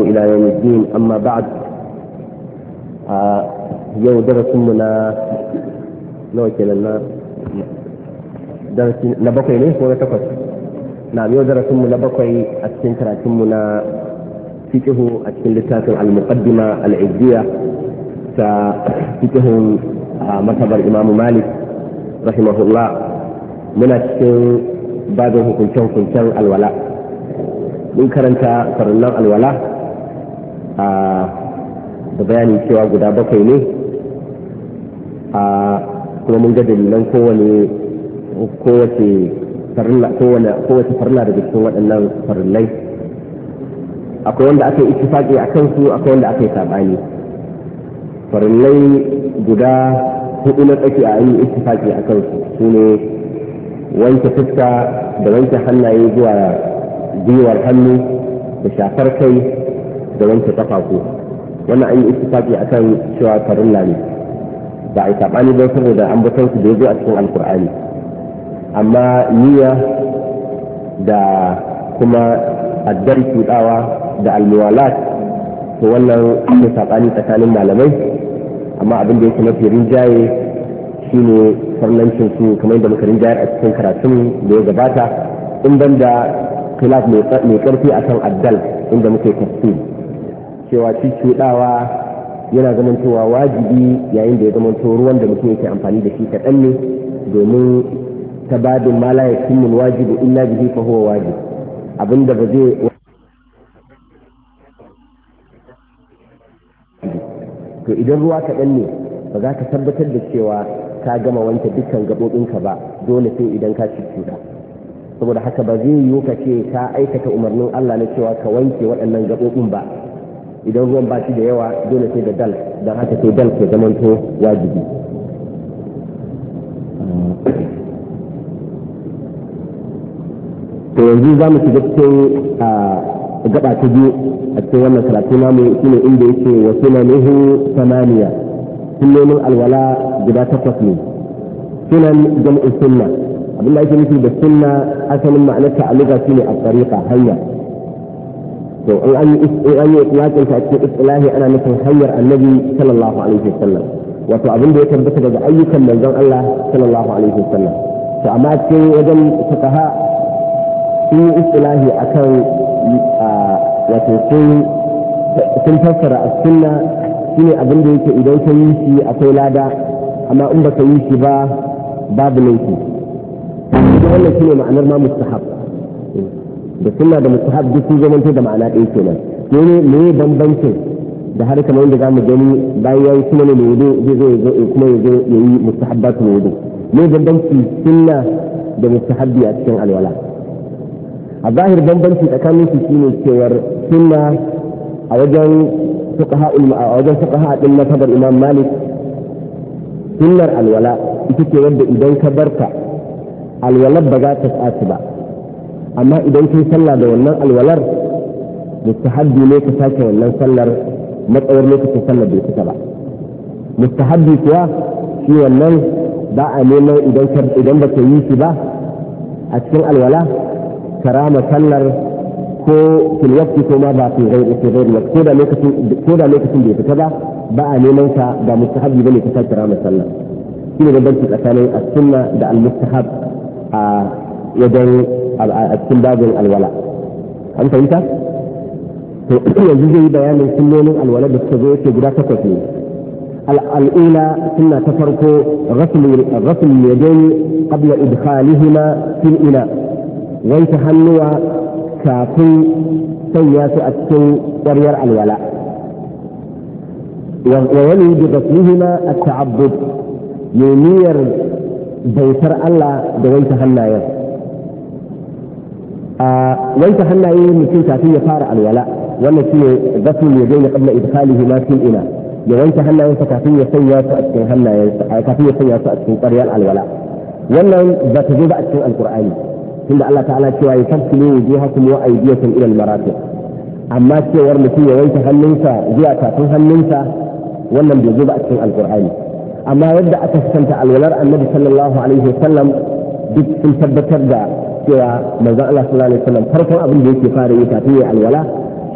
إلى يوم الدين. أما بعد يو درسنا درس نبقي ليه ولا تفت. نعم يو درسنا نبقي السنترا ثمنا فيكه السنتات المقدمة العزية فيكه مذهب الإمام مالك رحمه الله من السن بعده كنشان الولاء من كرنتا فرنان الولاء da bayani cewa guda bakwai ne kuma mun ga dalilan kowace farilla daga cikin waɗannan farillai. Akwai wanda aka yi ittifaqi a kansu, akwai wanda aka yi saɓani. Farillai guda hudu na tsaki a yi ittifaqi a kansu su ne wanke fuska da wanke hannaye zuwa gwiwar hannu da shafar kai da wanke ƙafafu. wannan an yi ittifaqi akan cewa farilla ne ba a yi sabani ba saboda an batar su da yazo a cikin alkur'ani. Amma niyya da kuma addar tudawa da almuwalat to wannan an yi sabani tsakanin malamai, amma abin da yake mafi rinjaye shine farlancin su kamar yadda muka rinjaye a cikin karatun da ya gabata, in ban da khilaf mai karfi akan addal inda muke tafsir cewa cuɗawa yana zamantowa wajibi yayin da ya zamanto ruwan da mutum yake amfani da shi kaɗan ne, domin ta babin ma la yakunu wajibu illa bihi fa huwa wajib, abinda ba zai to idan ruwa kaɗan ne ba za ka tabbatar da cewa ka gama wanke dukkan gaɓoɓinka ba, dole sai idan ka cuɗa. saboda haka ba zai yiwu ka ce ka aikata umarnin Allah na cewa ka wanke waɗannan gaɓoɓin ba idan ruwan ba shi da yawa, dole sai da dal, don haka sai dal ke zamanto wajibi. to yanzu za mu shiga cikin gaba ta biyu a cikin wannan karatu namu shine inda yake wa sunanihu samaniya, sunnonin alwala guda 8 ne. sunan jam'u sunna, abin da ake nufi da sunna asalin ma'anarta a lugha shine at-tariqa, hanya. to in an yi itlaqin ta cikin istilahi ana nufin hanyar annabi sallallahu alaihi wasallam, wato abin da ya tabbata daga ayyukan manzon Allah sallallahu alaihi wasallam. to amma cikin wajen fuqaha sun yi istilahi akan wato sun fassara as-sunna shine abin da yake idan ka yi shi akwai lada, amma in baka yi shi ba babu laifi. wannan shine ma'anar ma mustahab. da sunna da mustahab duk sun zamanto da ma'ana ɗaya kenan. ne bambancin da har kamar yadda zamu gani bayan yayi sunan ne wudu zai zo kuma ya yi mustahabbat wudu. ne bambanci sunna da mustahabbi a cikin alwala. a zahir bambanci tsakanin su shine cewar sunna a wajen fuqaha din mazhabar Imam Malik, sunnar alwala ita ce wanda idan ka barka alwalar ba za ta tsaci ba, amma idan kai sallah da wannan alwalar mustahabbi ne ka sake wannan sallar matsawar lokacin sallar bai fita ba. mustahabbi kuwa shi wannan ba a neman idan ba ka yi shi ba a cikin alwala karama sallar ko filwakti ko ma ba fi gairi ko da lokacin bai fita ba a neman ka ba mustahabbi bane ka sake karama sallar. shi ne bambanci tsakanin as-sunna da al-mustahab a wajen a cikin babin alwala. an fahimta? to yanzu zai yi bayanin sunnonin alwala da suka zo yake guda 8 ne. al'ula sunna ta farko ghasl yadayn qabla idkhalihima fil ina, wanke hannuwa kafin sanya su a cikin ƙwaryar alwala. wa wani bi ghaslihima at-ta'abbud, niyyar bautar Allah da wanke hannayen. wanke hannaye mutum kafin ya fara alwala, wannan shi ne ghasl yadayn qabla idkhalihima fil ina, ya wanke hannayensa kafin ya sanya su a cikin kafin ya sanya su a cikin ƙwaryar alwala. wannan ba ta zo ba a cikin alqur'ani, tunda Allah ta'ala cewa ya tafsilu wujuhakum wa aydiyakum ila al-marafiq, amma cewar mutum ya wanke hannunsa zuwa tafin hannunsa wannan bai zo ba a cikin alqur'ani. amma yadda aka santa alwalar annabi sallallahu alaihi wasallam duk sun tabbatar da cewa manzon Allah sallallahu alaihi wasallam farkon abin da yake fara yi kafin ya alwala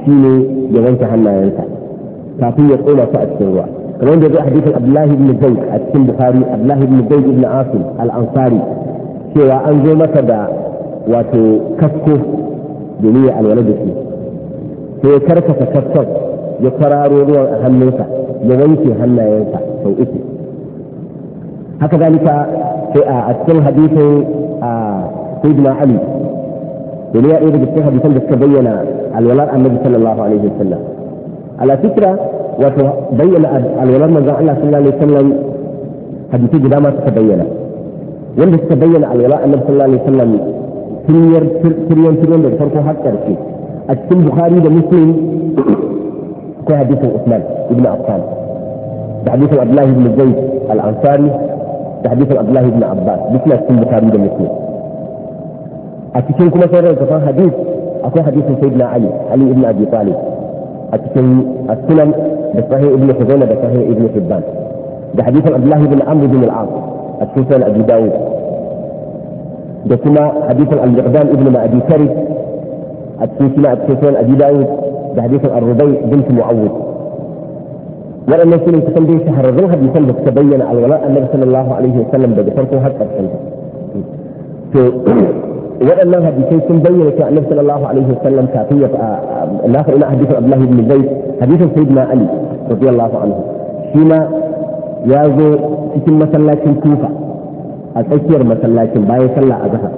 shine ya wanke hannayensa kafin ya tsoma su a cikin ruwa kamar da zai hadisin Abdullahi ibn Zayd a cikin Bukhari Abdullahi ibn Zayd ibn Asim al-Ansari cewa an zo masa da wato kasko domin ya alwala da shi sai ya karkata kaskon ya kwararo ruwan a hannunsa ya wanke hannayensa sau uku haka zalika sai a cikin hadisin Sayyidina Ali domin ya ɗaya daga cikin hadisan da suka bayyana alwalar annabi sallallahu alaihi wasallam ala fikra wato bayyana alwalar manzon Allah sallallahu alaihi wasallam hadisi guda ma suka bayyana wanda suka bayyana alwalar annabi sallallahu alaihi wasallam tiryan da farko har ƙarshe a cikin Bukhari da Muslim akwai hadisin Usman ibn Affan da hadisin Abdullah ibn Zayd al-Ansari da hadisin Abdullah ibn Abbas duk na cikin Bukhari da Muslim a cikin kuma sauran kafan hadis akwai hadisin Sayyidina Ali ibn Abi Talib a cikin as-Sunan da Sahih ibn Khuzaimah da Sahih ibn Hibban da hadisin Abdullah ibn Amr ibn al-As a cikin Sunan Abi Dawud da kuma hadisin al-Miqdam ibn Ma'adi Karib a cikin Sunan Abi Dawud da hadisin Ar-Rubai bint Mu'awwid waɗannan su ne kusan dai shahararrun hadisan da suka bayyana alwala annabi sallallahu alaihi wasallam daga farko har ƙarshen to waɗannan hadisai sun bayyana cewa annabi sallallahu alaihi wasallam kafin ya na faɗi hadisin Abdullah ibn Zayd hadisin Sayyidina Ali radiyallahu anhu shi ma ya zo cikin masallacin Kufa a tsakiyar masallacin bayan sallah a zahar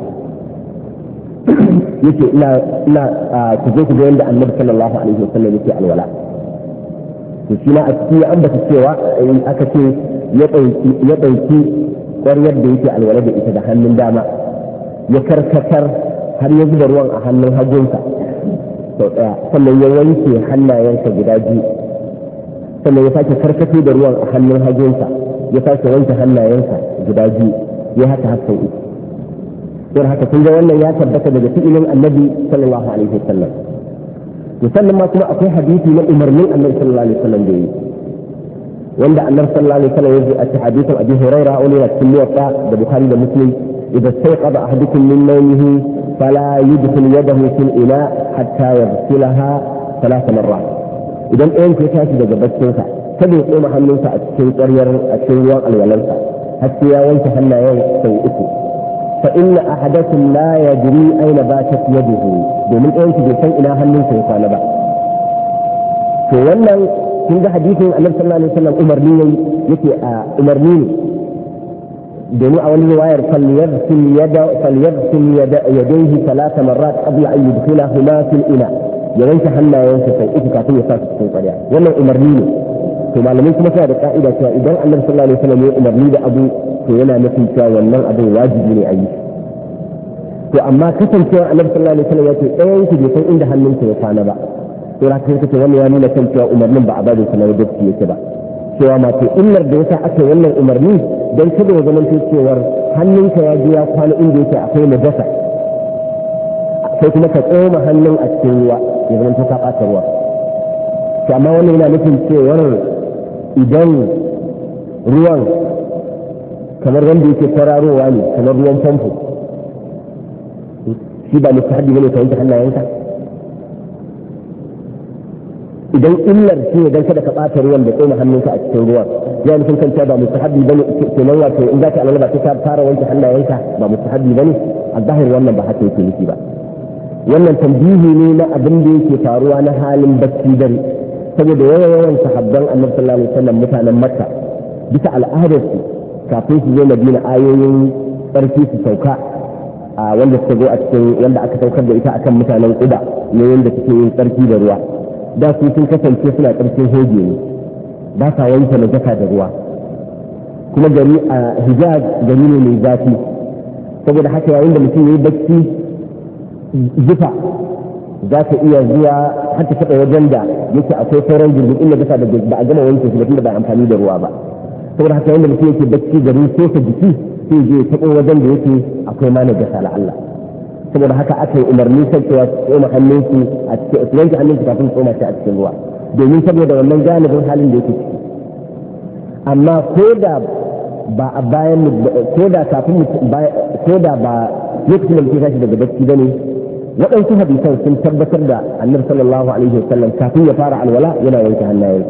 yake ina ku zo ku ga yadda annabi sallallahu alaihi wasallam yake alwala to shi ma a cikin ya ambata cewa aka ce ya ɗauki ƙwaryar da yake alwala da ita da hannun dama ya karkatar har ya zuba ruwan a hannun hagunsa sau ɗaya sannan ya wanke hannayensa guda biyu sannan ya sake karkato da ruwan a hannun hagunsa ya sake wanke hannayensa guda biyu ya haka har sau uku don haka kun ga wannan ya tabbata daga fi'ilin annabi sallallahu alaihi wasallam to sannan ma kuma akwai hadisi na umarnin annabi sallallahu alaihi wasallam da yi wanda annabi sallallahu alaihi wasallam ya ji a hadisin Abi Hurairah wani da cikin muwatta da Bukhari da Muslim إذا استيقظ أحدكم من نومه فلا يدخل يده في الإناء حتى يغسلها 3 مرات إذا أنت تأتي بجبتك تبي يقوم حملك أتشين قرير أتشين واقع الولنسة حتى يوانك حنا يوم فإن أحدكم لا يدري أين باتت يده ومن أنت بيسان إلى حملك يقال بعد فوانا كنت حديث النبي صلى الله عليه وسلم أمرني domin a wani riwayar falyagsil yadayhi 3 marrat qabla an yudkhilahuma fil ina ya wanke hannayensa sau uku kafin ya sa su cikin ƙwarya wannan umarni ne to malamai kuma suna da ka'ida cewa idan annabi sallallahu alaihi wasallam ya umarni da abu to yana nufin cewa wannan abin wajibi ne a yi to amma kasancewa annabi sallallahu alaihi wasallam ya ce ɗayan ku bai san inda hannunsa ya kwana ba to ra kai kace wannan ya nuna kan cewa umarnin ba a bada sanar da shi yake ba cewa ma to illar da yasa aka wannan umarni don kada ya zama cewar hannunka ya je ya kwana inda yake akwai najasa sai kuma ka tsoma hannun a cikin ruwa ya zama ta ɓata ruwa to amma wannan yana nufin cewar idan ruwan kamar wanda yake kwararowa ne kamar ruwan famfo shi ba mustahabi bane ka wanke hannayenka idan illar shi ne dan kada ka ɓata ruwan da tsoma hannunka a cikin ruwan ya nufin kanta ba mustahabi bane kenan wato in za ka alwala ba sai ka fara wanke hannayenka ba mustahabi bane a zahir wannan ba haka yake nufi ba wannan tambihi ne na abin da yake faruwa na halin bacci dare saboda yawan sahabban annabi sallallahu alaihi wasallam mutanen makka bisa al'adarsu kafin su zo madina ayoyin tsarki su sauka a wanda suka zo a cikin wanda aka saukar da ita akan mutanen Quba ne wanda suke yin tsarki da ruwa da su sun kasance suna ƙarfin hoge ne ba sa wanke najasa da ruwa kuma gari a Hijaz gari ne mai zafi saboda haka yayin da mutum yayi bacci zufa za ka iya zuwa har ta taɓa wajen da yake akwai sauran jirgin najasa da ba a gama wanke shi da tunda ba amfani da ruwa ba saboda haka yayin da mutum yake bacci garin sosa jiki sai je taɓo wajen da yake akwai ma najasa la Allah saboda haka aka yi umarni kan cewa tsoma hannunki a cikin wanke hannunki kafin tsoma shi a cikin ruwa domin saboda wannan galibin halin da yake ciki amma ko da ba a bayan ko da kafin ko da ba lokacin da mutum tashi daga bacci bane waɗansu hadisan sun tabbatar da annabi sallallahu alaihi wasallam kafin ya fara alwala yana wanke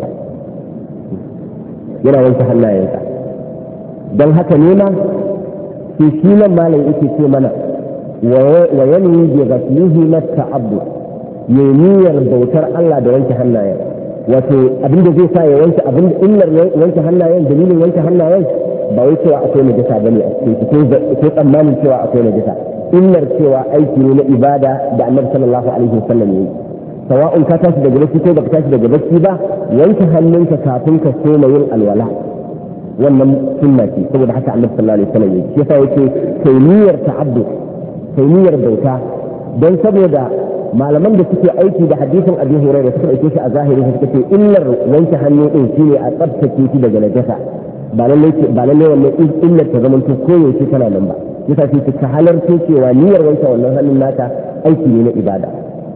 hannayensa don haka ne ma shi nan malam yake ce mana wa yanwi bi ghaslihi mat-ta'abbud niyyar bautar Allah da wanke hannayen wato abinda zai sa ya wanke abinda illar wanke hannayen dalilin wanke hannayen ba wai cewa akwai najasa bane a cikin ko tsammanin cewa akwai najasa illar cewa aiki ne na ibada da annabi sallallahu alaihi wasallam yayi sawa'un ka tashi daga bacci ko baka tashi daga bacci ba wanke hannunka kafin ka soma yin alwala wannan sunna ce saboda haka annabi sallallahu alaihi wasallam yayi yasa yake kai niyyar ta'abbud kai niyyar bauta don saboda malaman da suke aiki da hadisin Abi Hurairah suka dauke shi a zahiri suka ce illar wanke hannu din shine a tsaftace shi daga najasa ba lalle wannan illar ta zama to koyaushe tana nan ba yasa sai ka halarta cewa niyyar wanke wannan hannun naka aiki ne na ibada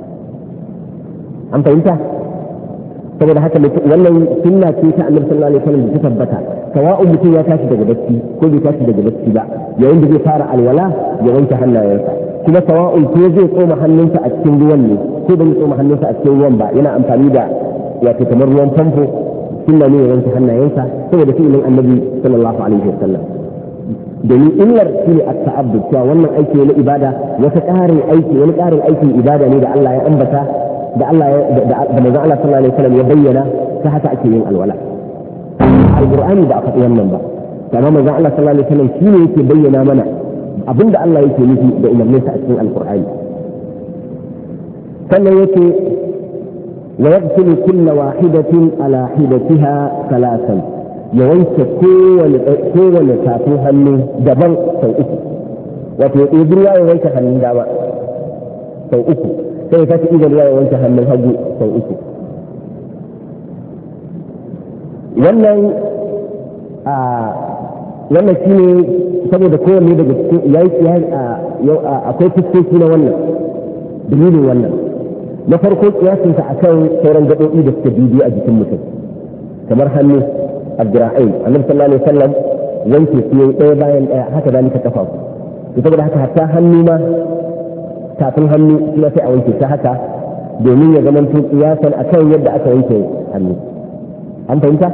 an fahimta saboda haka wannan sunna ce ta Annabi sallallahu alaihi wasallam da ta tabbata sawa'un mutum ya tashi daga bacci ko bai tashi daga bacci ba yayin da zai fara alwala ya wanke hannayensa kuma sawa'un ko zai tsoma hannunsa a cikin ruwan ne ko bai tsoma hannunsa a cikin ruwan ba yana amfani da wato kamar ruwan famfo sunna ne ya wanke hannayensa saboda fi'ilin Annabi sallallahu alaihi wasallam domin illar shine at-ta'abbud cewa wannan aiki ne na ibada wani ƙarin aikin ibada ne da Allah ya ambata da manzon Allah sallallahu alaihi wasallam ya bayyana ta haka ake yin alwala alqur'ani da aka wannan ba amma manzon Allah sallallahu alaihi wasallam shine yake bayyana mana abinda Allah yake nufi da umarninsa a cikin alqur'ani sannan yake wa yaghsilu kulla wahidatin ala hidatiha thalathan ya wanke kowane tafin hannu daban sau uku wato ya ɗebi ruwa ya wanke hannun dama sau uku sai ya tafi idan ruwa ya wanke hannun hagu sau uku wannan shi ne saboda kowanne daga cikin akwai fuskoki na wannan dalilin wannan na farko kiyasinsa akan sauran gaɓoɓi da suka bibiyo a jikin mutum kamar hannu الذراعين النبي صلى الله عليه وسلم wanke su yayi ɗaya bayan ɗaya haka da nika kafa su saboda haka hatta hannu ma tafin hannu suna sai a wanke ta haka domin ya zama tun kiyasan akan yadda aka wanke hannu an fahimta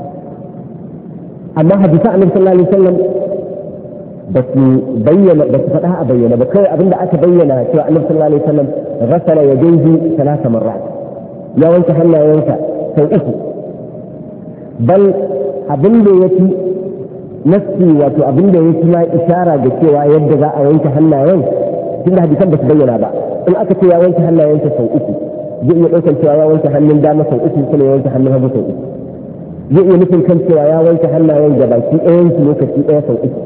amma hadisa annabi sallallahu alaihi wasallam ba su bayyana ba su faɗa a bayyana ba kawai abinda aka bayyana cewa annabi sallallahu alaihi wasallam ghasala yadayhi 3 marrat ya wanke hannayensa sau uku bal abin da ya fi nassi wato abin da ya fi ma ishara da cewa yadda za a wanke hannayen tun da hadisan ba su bayyana ba in aka ce ya wanke hannayensa sau uku zai iya ɗaukar cewa ya wanke hannun dama sau uku kuma ya wanke hannun hagu sau uku zai iya nufin kan cewa ya wanke hannayen da baki ɗayan su lokaci ɗaya sau uku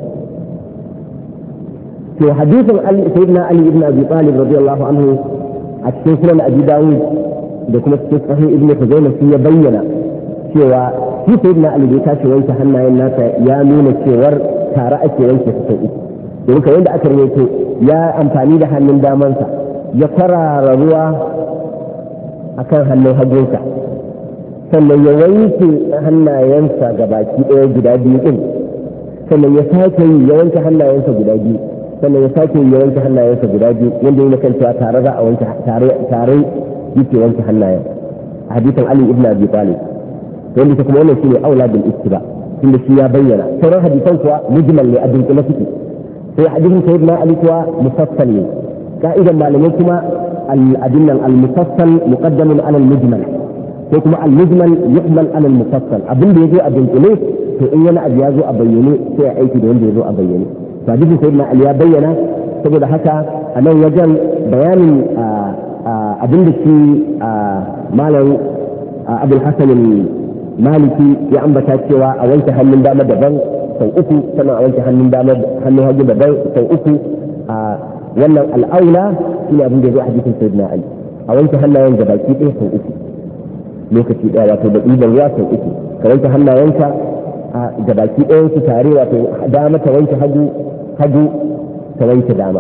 to hadisin sayyidina Ali ibn Abi Talib radiyallahu anhu a cikin sunan Abi Dawud da kuma cikin sahih Ibn Khuzaimah ya bayyana cewa shi sayyidina Ali bai tashi wanke hannayen nasa ya nuna cewar tare ake wanke su sau uku domin kamar yadda aka rawaito ya amfani da hannun damansa ya kwarara ruwa akan hannun hagunsa sannan ya wanke hannayensa ga baki ɗaya guda biyu ɗin sannan ya sake yi ya wanke hannayensa guda biyu sannan ya sake yi ya wanke hannayensa guda biyu wanda yana kan cewa tare za a wanke tare yake wanke hannayen a hadisin Ali ibn Abi Talib wanda ta kuma wannan shine aula bil ittiba tunda shi ya bayyana sauran hadisan kuwa mujmal ne a dunkule suke sai hadisin sayyidina Ali kuwa mufassal ne ka'idan malamai kuma al-adillan al-mufassal muqaddamun ala al-mujmal ko kuma al-mujmal yuqbal ala al-mufassal abin da yazo a dunkule to in yana abu yazo a bayyane sai ya aiki da wanda yazo a bayyane to hadisin sayyidina Ali ya bayyana saboda haka a nan wajen bayanin abin da shi malam Abul Hasan maliki ya ambata cewa a wanke hannun dama daban sau uku sannan a wanke hannun hagu daban sau uku a wannan al'aula shi ne abin da ya zo a hadisin sayyidina Ali a wanke hannayen da baki ɗaya sau uku lokaci ɗaya wato da ɗiban ruwa sau uku ka wanke hannayenka da baki ɗayan su tare wato dama ta wanke hagu ta wanke dama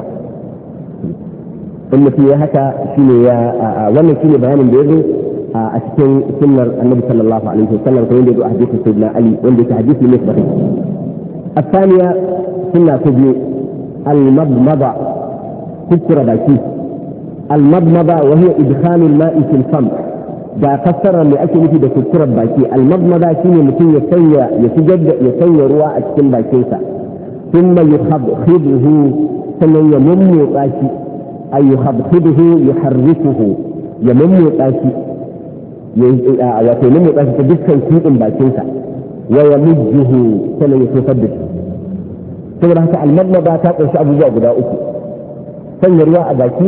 in mutum ya haka shine ya wannan shine bayanin da ya zo a cikin sunnar annabi sallallahu alaihi wasallam ko yadda ya hadisi sayyidina Ali wanda yake hadisi ne sahih الثانية سنة تبي المضمضة كسر باكي al-madmada wa hiya idkhalu al-ma'i fil fam da fassara mai ake nufi da kukurar baki al-madmada shine mutum ya sanya ruwa a cikin bakinsa thumma yukhabkhiduhu sannan ya mummutsa shi ay yukhabkhiduhu yuharrikuhu ya mummutsa shi wato mummutsa shi ta dukkan kudin bakinsa wa yamujjuhu sannan ya tofar da shi saboda haka al-madmada ta kunshi abubuwa guda uku sanya ruwa a baki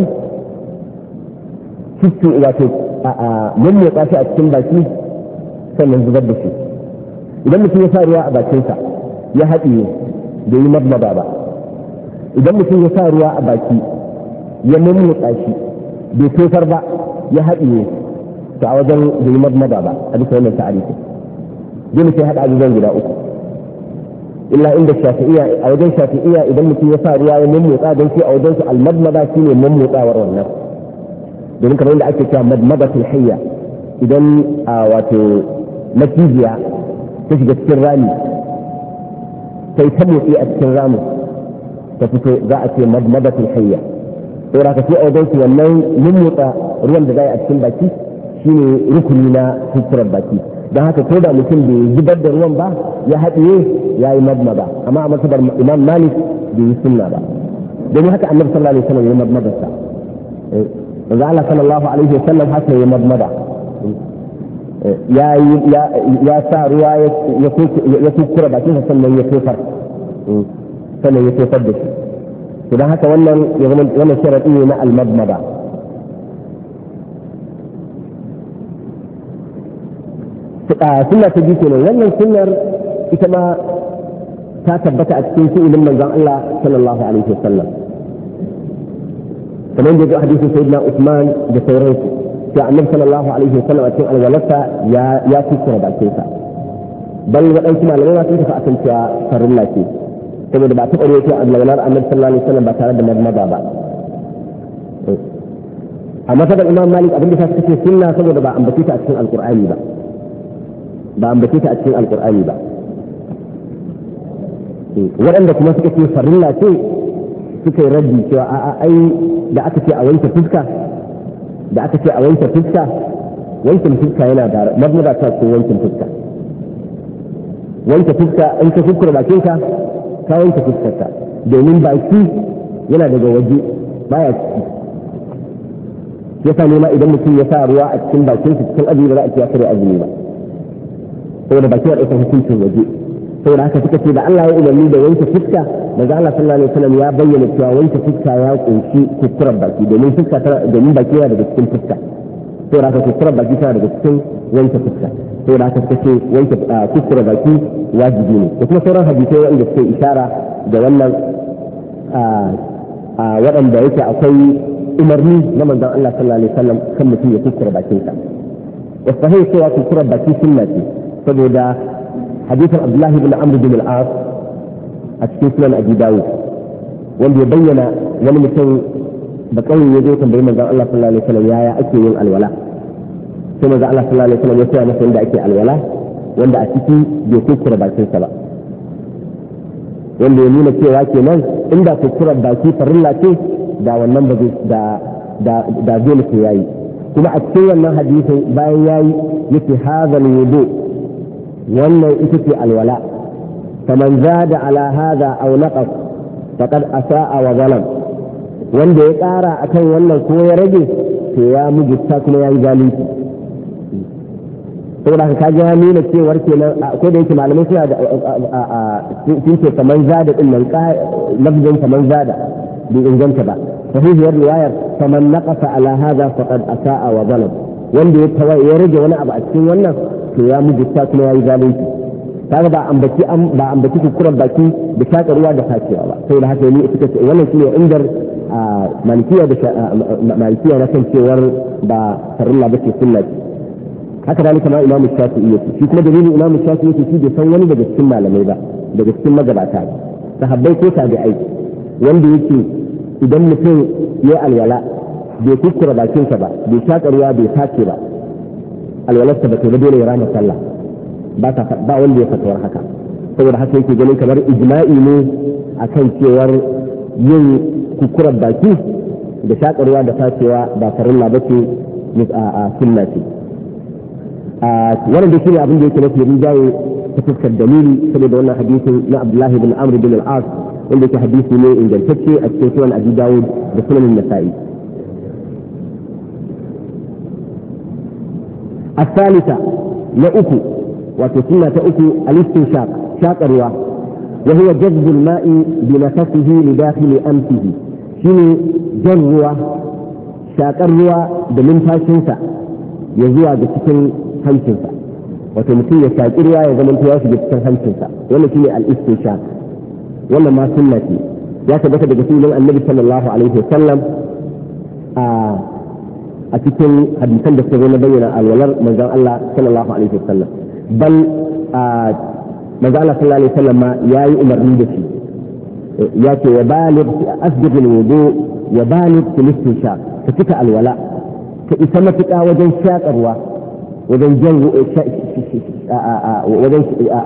cikin wato mummutsa shi a cikin baki sannan zubar da shi idan mutum ya sa ruwa a bakinsa ya haɗiye da yi madmada ba idan mutum ya sa ruwa a baki ya mummutsa shi bai tofar ba ya haɗiye ta a wajen da yi madmada ba a bisa wannan ta'arifi zai mutum ya haɗa abubuwan guda uku illa inda shafi'iyya a wajen shafi'iyya idan mutum ya sa ruwa ya mummutsa don shi a wajen su al-madmada shine mummutsawar wannan domin kamar yadda ake cewa madmadatul hayya idan wato macijiya ta shiga cikin rami sai ta motsi a cikin ramin ta fito za a ce madmadatul hayya saboda ka sai a wajen su wannan mummutsa ruwan da za a cikin baki shine rukuni na kukurar baki don haka ko da mutum bai zubar da ruwan ba ya haɗiye ya yi madmada amma a masabar imam malik bai yi sunna ba domin haka annabi sallallahu alaihi wasallam ya madmadarsa manzo Allah sallallahu alaihi wasallam haka ya madmada ya sa ruwa ya kukura bakin sa sannan ya tofar da shi to dan haka wannan sharadi ne na al-madmada sunna ta biyu kenan wannan sunnar ita ma ta tabbata a cikin fi'ilin manzon Allah sallallahu alaihi wasallam kamar da ya hadisin sayyidina Usman da sauransu sai annabi sallallahu alaihi wasallam a cikin alwalarsa ya kuskura bakin sa bal waɗansu malamai ma sun tafi akan cewa farilla ce saboda ba ta ƙware ta alwalar annabi sallallahu alaihi wasallam ba tare da madmada ba amma saboda imam malik abin da suka ce sunna saboda ba ambace ta a cikin alqur'ani ba ambace ta a cikin alqur'ani ba waɗanda kuma suka ce farilla ce suka yi raddi cewa ai da aka ce a wanke fuska wankin fuska yana da madmada ta ce wankin fuska in ka kuskura bakinka ka wanke fuskarka domin baki yana daga waje baya ciki yasa ne ma idan mutum ya sa ruwa a cikin bakinsa cikin azumi ba za a ce ya kare azumi ba saboda baki ya ɗauka hukuncin waje saboda haka suka ce da Allah ya umarni da wanke fuska daga Allah sallallahu alaihi wasallam ya bayyana cewa wanke fuska ya kunshi kuskuren baki domin baki yana daga cikin fuska saboda haka kuskuren baki tana daga cikin wanke fuska saboda haka suka ce wanke kuskuren baki wajibi ne da kuma sauran hadisai wanda suke ishara da wannan waɗanda yake akwai umarni na manzon Allah sallallahu alaihi wasallam kan mutum ya kuskure bakinsa wasu sahih cewa kuskuren baki sunna ce saboda حديث عبد الله بن عمرو بن العاص أتكلم سنن أبي داود واللي بين ولمسن بقول يجوز بين الله صلى الله عليه وسلم يا أكي الولاء ثم الله صلى الله عليه وسلم يسوع مثلا عند أكي الولاء وعند أكي بيكسر باكين سبا واللي يمين أكي واكي من عند كسر باكي فرلا كي دا والنمبر دا جول كياي كما أكي أن حديث باياي يكي هذا الوضوء wannan ita ce alwala faman zada ala hada aw naqas faqad asaa wa zalam wanda ya ƙara akan wannan ko ya rage to ya mujista kuma ya yi zalunci saboda ka ga nuna cewar kenan ko da yake malamai suna da sun ce kaman zada din nan lafzin kaman zada bai inganta ba sahihiyar riwayar faman naqasa ala hada faqad asaa wa zalam wanda ya rage wani abu a cikin wannan to ya mujista kuma ya yi zalunci kaga ba ambaci kukuran baki da shaƙa ruwa da facewa ba sai da haka ne suka ce wannan shine indar malikiya na kan cewar ba farilla ba ce sunna ce haka da kuma imam shafi'i yake shi kuma dalilin imam shafi'i yake shi bai san wani daga cikin malamai ba daga cikin magabata sahabbai ko tabi'ai wanda yake idan mutum ya alwala bai kuskura bakinsa ba bai shaƙa ruwa bai face ba alwalarsa ba ta da dole ya rama sallah ba wanda ya fatawar haka saboda haka yake ganin kamar ijma'i ne akan cewar yin kukurar baki da shakarwa da facewa ba farilla ba ce a sunna ce. Wannan da shine abin da yake mafi rinjaye ta fuskar dalili saboda wannan hadisin na Abdullahi bin Amr bin al-As wanda yake hadisi ne ingantacce a cikin sunan Abi Dawud da sunan Nasa'i. الثالثة لأكو وتسنة أكو الاستنشاق شاقروا وهو جذب الماء بنفسه لداخل أنفه شنو جروا شاقروا بمنفاشنسا يزوى بسكن هنشنسا وتمثيل شاقروا يزمن تواش بسكن هنشنسا ولا شنو الاستنشاق ولا ما سنتي يا ثبت بجسيل النبي صلى الله عليه وسلم a cikin hadisan da suka zo na bayyana alwalar manzon Allah sallallahu alaihi wasallam bal manzon Allah sallallahu alaihi wasallam yayi umarni da shi ya ce ya baligh asbiq alwudu ya baligh fil istinshaq ka cika alwala ka isa matuƙa wajen shakarwa wajen jan wajen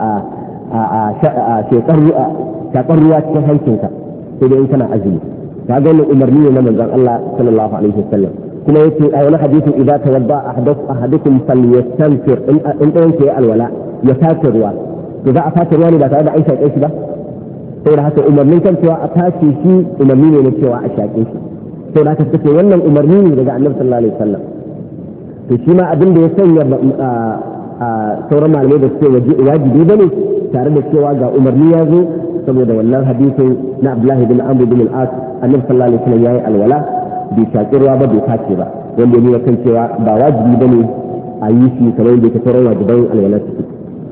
shakar ruwa cikin hancinka sai dai in kana azumi ka ga wannan umarni ne na manzon Allah sallallahu alaihi wasallam kuma yace a wani hadisin idan tawadda ahadukum falyastanfir in ɗayan ke alwala ya tace ruwa to za a tace ruwa ne ba tare da an shaƙe shi ba sai da haka umarnin kan cewa a tace shi umarni ne na cewa a shaƙe shi sai da haka take wannan umarni ne daga annabi sallallahu alaihi wasallam to shi ma abin da ya sanya sauran malamai da suke wajibi bane tare da cewa ga umarni ya zo saboda wannan hadisin na Abdullahi bin Amr bin al-As annabi sallallahu alaihi wasallam yayi alwala bai shaƙi ruwa ba bai tace ba wanda ya nuna kan cewa ba wajibi ba ne a yi shi kamar yadda ta sauran wajiban alwala suke.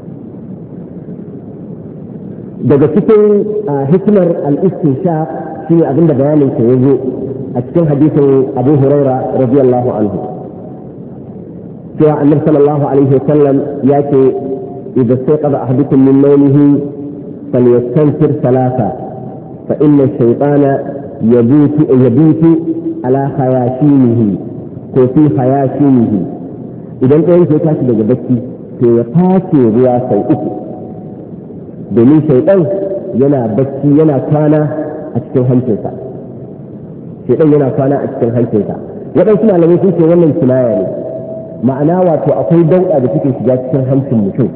Daga cikin hikimar al-istinsha shi ne abinda bayanin sa ya zo a cikin hadisin Abu Huraira radiyallahu anhu cewa annabi sallallahu alaihi wa sallam ya ce idza istayqadha ahadukum min nawmihi falyastanfir thalatha fa inna ash-shaytana yabitu ala khayashinihi ko fi khayashinihi idan ɗayan ke tashi daga bacci to ya tace ruwa sau uku domin shaidan yana bacci yana kwana a cikin hancinsa shaidan yana kwana a cikin hancinsa waɗansu malamai sun ce wannan kinaya ne ma'ana wato akwai dauɗa da suke shiga cikin hancin mutum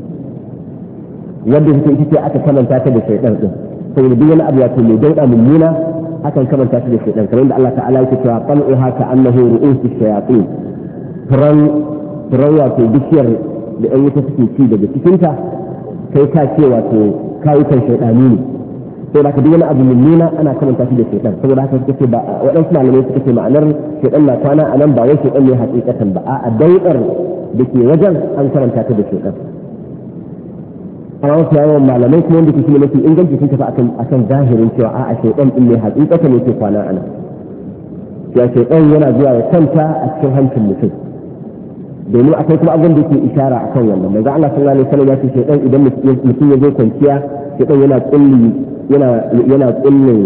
wanda suke ita ce aka kamanta ta da shaidan din saboda duk wani abu wato mai dauɗa mummuna akan kamanta shi da shaitan kamar da Allah ta'ala yake cewa qal'uha ka annahu ru'usu shayatin furan wato bishiyar da ɗan wuta suke ci daga cikinta kai ka ce wato kayukan shaitani ne sai da ka duk wani abu mummuna ana kamanta shi da shaitan saboda haka suka ce ba waɗansu malamai suka ce ma'anar shaitan na kwana a nan ba wai shaitan ne hakikatan ba a daudar da ke wajen an karanta ta da shaitan amma wasu yawan malamai kuma wanda ke shi ne mafi inganci sun tafi akan zahirin cewa a'a shaitan din ne hakikatan ne ke kwana ana ya shaitan yana zuwa ya kanta a cikin hancin mutum domin akwai kuma abin da ke ishara akan wannan manzo Allah sallallahu alaihi wasallam ya ce shaitan idan mutum ya zo kwanciya shaitan yana kullin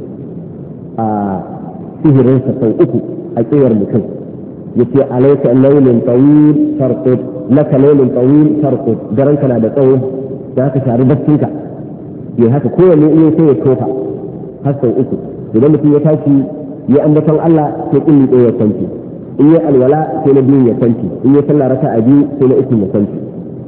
a sihirinsa sau uku a tsayar mutum yace alayka laylun tawil farqud laka laylun tawil farqud daren kana da tsawo da ka shari baccinka ya haka kowanne iya sai ya tofa har sau uku idan mutum ya tashi ya ambaton Allah sai kulli ɗaya ya kwanci in ya alwala sai na biyu ya kwanci in ya sallah raka'a biyu sai na uku ya kwanci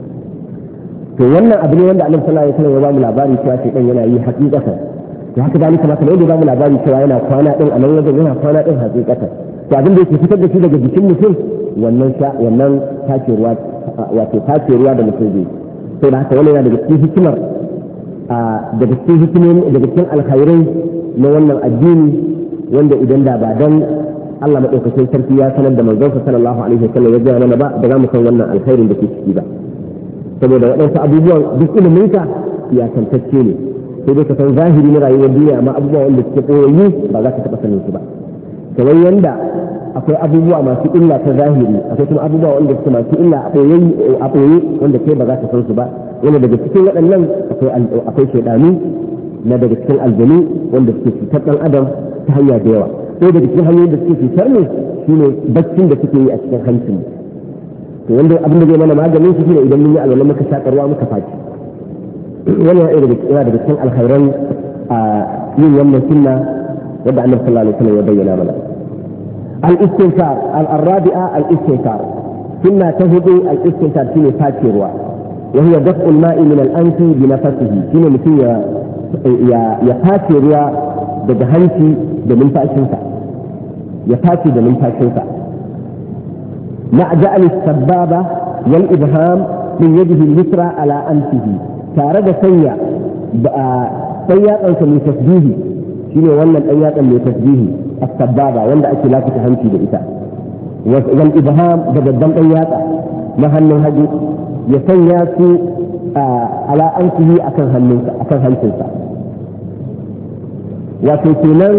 to wannan abu ne wanda Annabi sallallahu alaihi wasallam ya ba mu labari cewa sai dan yana yi hakikatan to haka dalika ma kamar yadda ba mu labari cewa yana kwana din a nan wajen yana kwana din hakikatan to abin da yake fitar da shi daga jikin mutum wannan tace ruwa wato tace ruwa da mutum zai sai da haka wani yana daga cikin hikimar daga cikin hikimomi daga cikin alkhairai na wannan addini wanda idan da ba dan Allah madaukakin sarki ya sanar da manzon sallallahu alaihi wasallam ya gaya mana ba da za mu san wannan alkhairin da ke ciki ba saboda waɗansu abubuwan duk iliminka ya tantacce ne sai dai ka san zahiri na rayuwar duniya amma abubuwa wanda suke koyoyi ba za ka taɓa sanin su ba kamar yanda akwai abubuwa masu illa ta zahiri akwai kuma abubuwa wanda suke masu illa a ɓoye wanda kai ba za ka san su ba wanda daga cikin waɗannan akwai shaidanu na daga cikin aljanu wanda suke cutar ɗan adam ta hanya da yawa sai daga cikin hanyoyin da suke cutar ne shine baccin da suke yi a cikin hancin to wanda abin da zai mana maganin shi shine idan mun yi alwala muka shakarwa muka faci wannan yana daga cikin alkhairan yin wannan sunna yadda annabi sallallahu alaihi wasallam ya bayyana mana al-istinkar al-rabi'a al-istinkar sunna ta hudu al-istinkar shine face ruwa wa huwa daf'u al-ma'i min al-anfi bi nafsihi shine mutum ya face ruwa daga hanci da numfashinsa ya face da numfashinsa مع جعل السبابة والإبهام من يده اليسرى على أنفه تارد سيء أنت من تسبيه شنو ولا الأيات من تسبيه السبابة ولا أكلات تهمتي بإتاء والإبهام بدل الدم أيات مهن من هدي يسيئ على أنفه أكن هنسنسا وتسنن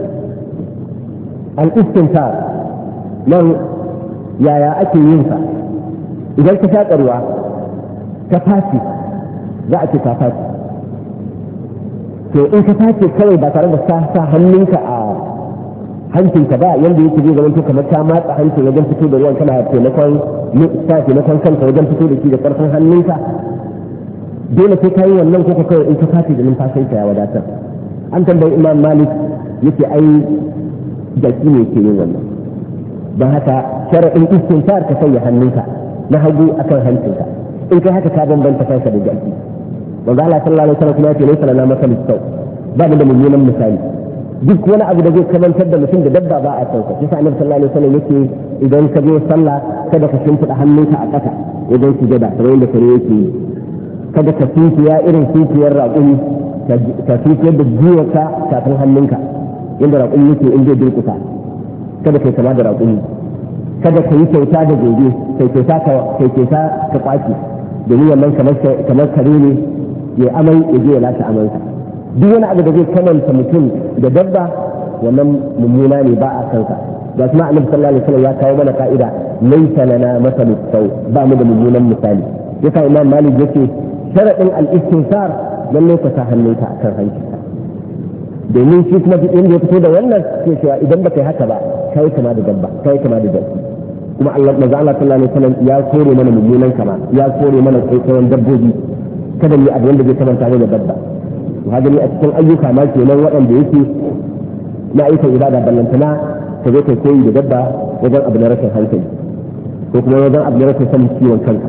الاستنكار له yaya ake yin sa idan ka shaƙa ruwa ka fashe za a ce ka fashe to in ka fashe kawai ba tare da sa hannunka a hancinka ba yanda yake zai zama kamar ka matsa hancin wajen fito da ruwan kana taimakon kanka wajen fito da shi da ƙarfin hannunka dole sai ka yi wannan ko kawai in ka fashe da numfashinka ya wadatar an tambayi imam malik yake ai jaki ne ke yin wannan don haka sharaɗin istinkar ka sanya hannunka na hagu akan hancinka in kai haka ka bambanta kanka da jaki manzo Allah sallallahu alaihi wasallam ya ce laysa lana masalus saw ba da mummunan misali duk wani abu da zai kamantar da mutum da dabba ba a sauka shi sa annabi sallallahu alaihi wasallam yake idan ka je sallah kada ka shimfiɗa hannunka a ƙasa wajen sujada kamar yadda kare yake yi kada ka tunkiya irin tunkiyar raƙumi ka tunkiyar da jiwarka kafin hannunka yadda raƙumi yake in zai durƙusa kada kai kama da raƙumi kada ka yi kyauta da gobe kai kyauta ka kwaci domin wannan kamar kare ne ya amai ya je ya lashe amansa duk wani abu da zai kamanta mutum da dabba wannan mummuna ne ba a kansa ga kuma annabi sallallahu alaihi wasallam ya kawo mana ka'ida laysa lana masalu saw ba mu da mummunan misali yasa imam malik yake sharadin al-istinsar lalle ka sa hannunka akan hancinka domin shi kuma duk inda ya fito da wannan sai cewa idan ba kai haka ba kai kama da dabba kai kama da dabba kuma Allah manzo Allah sallallahu alaihi wasallam ya kore mana mummunan kama ya kore mana tsayin dabbobi kada mu abin da zai kamanta mu da dabba to haka ne a cikin ayyuka ma kenan waɗanda yake na aikin ibada ballantana ka zo kai koyi da dabba wajen abu na rashin hankali ko kuma wajen abu na rashin sanin ciwon kanka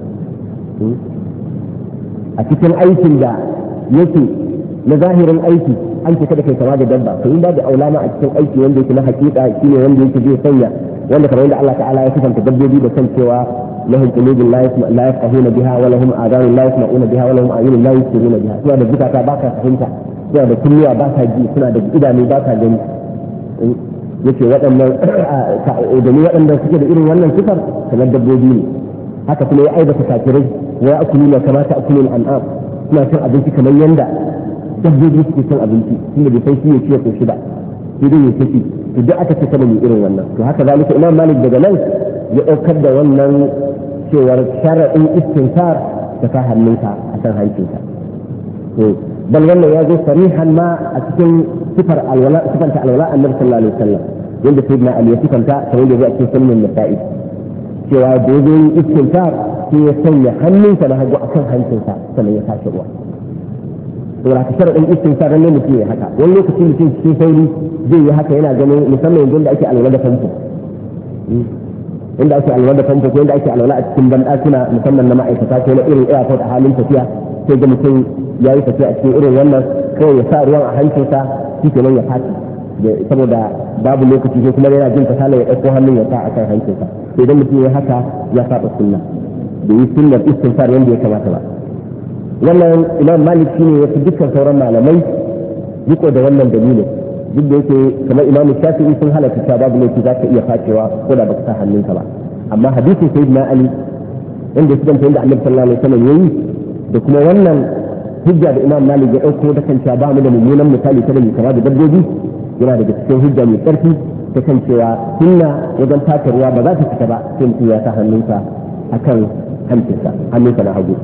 a cikin aikin da yake na zahirin aiki an ce kada kai kama da dabba to in ba da aulama a cikin aiki wanda yake na hakika shine wanda yake zai sanya wanda kamar yadda Allah ta'ala ya sifanta dabbobi da kan cewa lahum qulubun la yafqahuna biha wa lahum adhanun la yasma'una biha wa lahum a'yunun la yubsiruna biha suna da zukata ba ka fahimta suna da kunnuwa ba ka ji suna da idanu ba ka gani yake waɗannan da ni waɗanda suke da irin wannan sifar kamar dabbobi ne haka kuma ya aibata kafirai wa ya'kuluna kama ta'kulul an'am suna cin abinci kamar yanda dabbobi suke cin abinci tunda bai san shi ya ce ko shi ba sai dai ya kaci to duk aka ce kada mu irin wannan to haka zalika imam malik daga nan ya daukar da wannan cewar shar'in istinkar da ka hannunka a kan hancinka to bal wannan ya zo sarihan ma a cikin sifar alwala sifanta alwala annabi sallallahu alaihi wasallam yanda sayyidina ali ya sifanta kamar da zai cikin sunan nasa'i cewa da yazo istinkar sai ya sanya hannunsa na hagu akan hancinsa sannan ya tashi ruwa saboda ka sharaɗin istinsar ne mutum ya haka wani lokaci mutum cikin sauri zai yi haka yana ganin musamman yanzu da ake alwala da famfo inda ake alwala da famfo ko inda ake alwala a cikin banɗakuna musamman na ma'aikata ko na irin airport a halin tafiya sai ga mutum ya yi tafiya a cikin irin wannan kawai ya sa ruwan a hancinsa shi kenan ya faci saboda babu lokaci ko kuma yana jin kasala ya ɗauko hannun ya sa a kan hancinsa sai idan mutum ya haka ya saba sunna da yi sunnar istinsar yadda ya kamata ba wannan imam malik shine wasu dukkan sauran malamai riko da wannan dalilin duk da yake kamar imam shafi'i sun halatta cewa babu laifi za ka iya facewa ko da baka sa hannunka ba amma hadisin sayyidina ali inda su danta inda annabi sallallahu alaihi wasallam yayi da kuma wannan hujja da imam malik ya dauko da kan cewa ba mu da mummunan misali kada mu kama da dabbobi yana daga cikin hujja mai karfi ta kan cewa sunna wajen fatarwa ba za ta fita ba sai mutum ya sa hannunsa akan hannunsa na hagu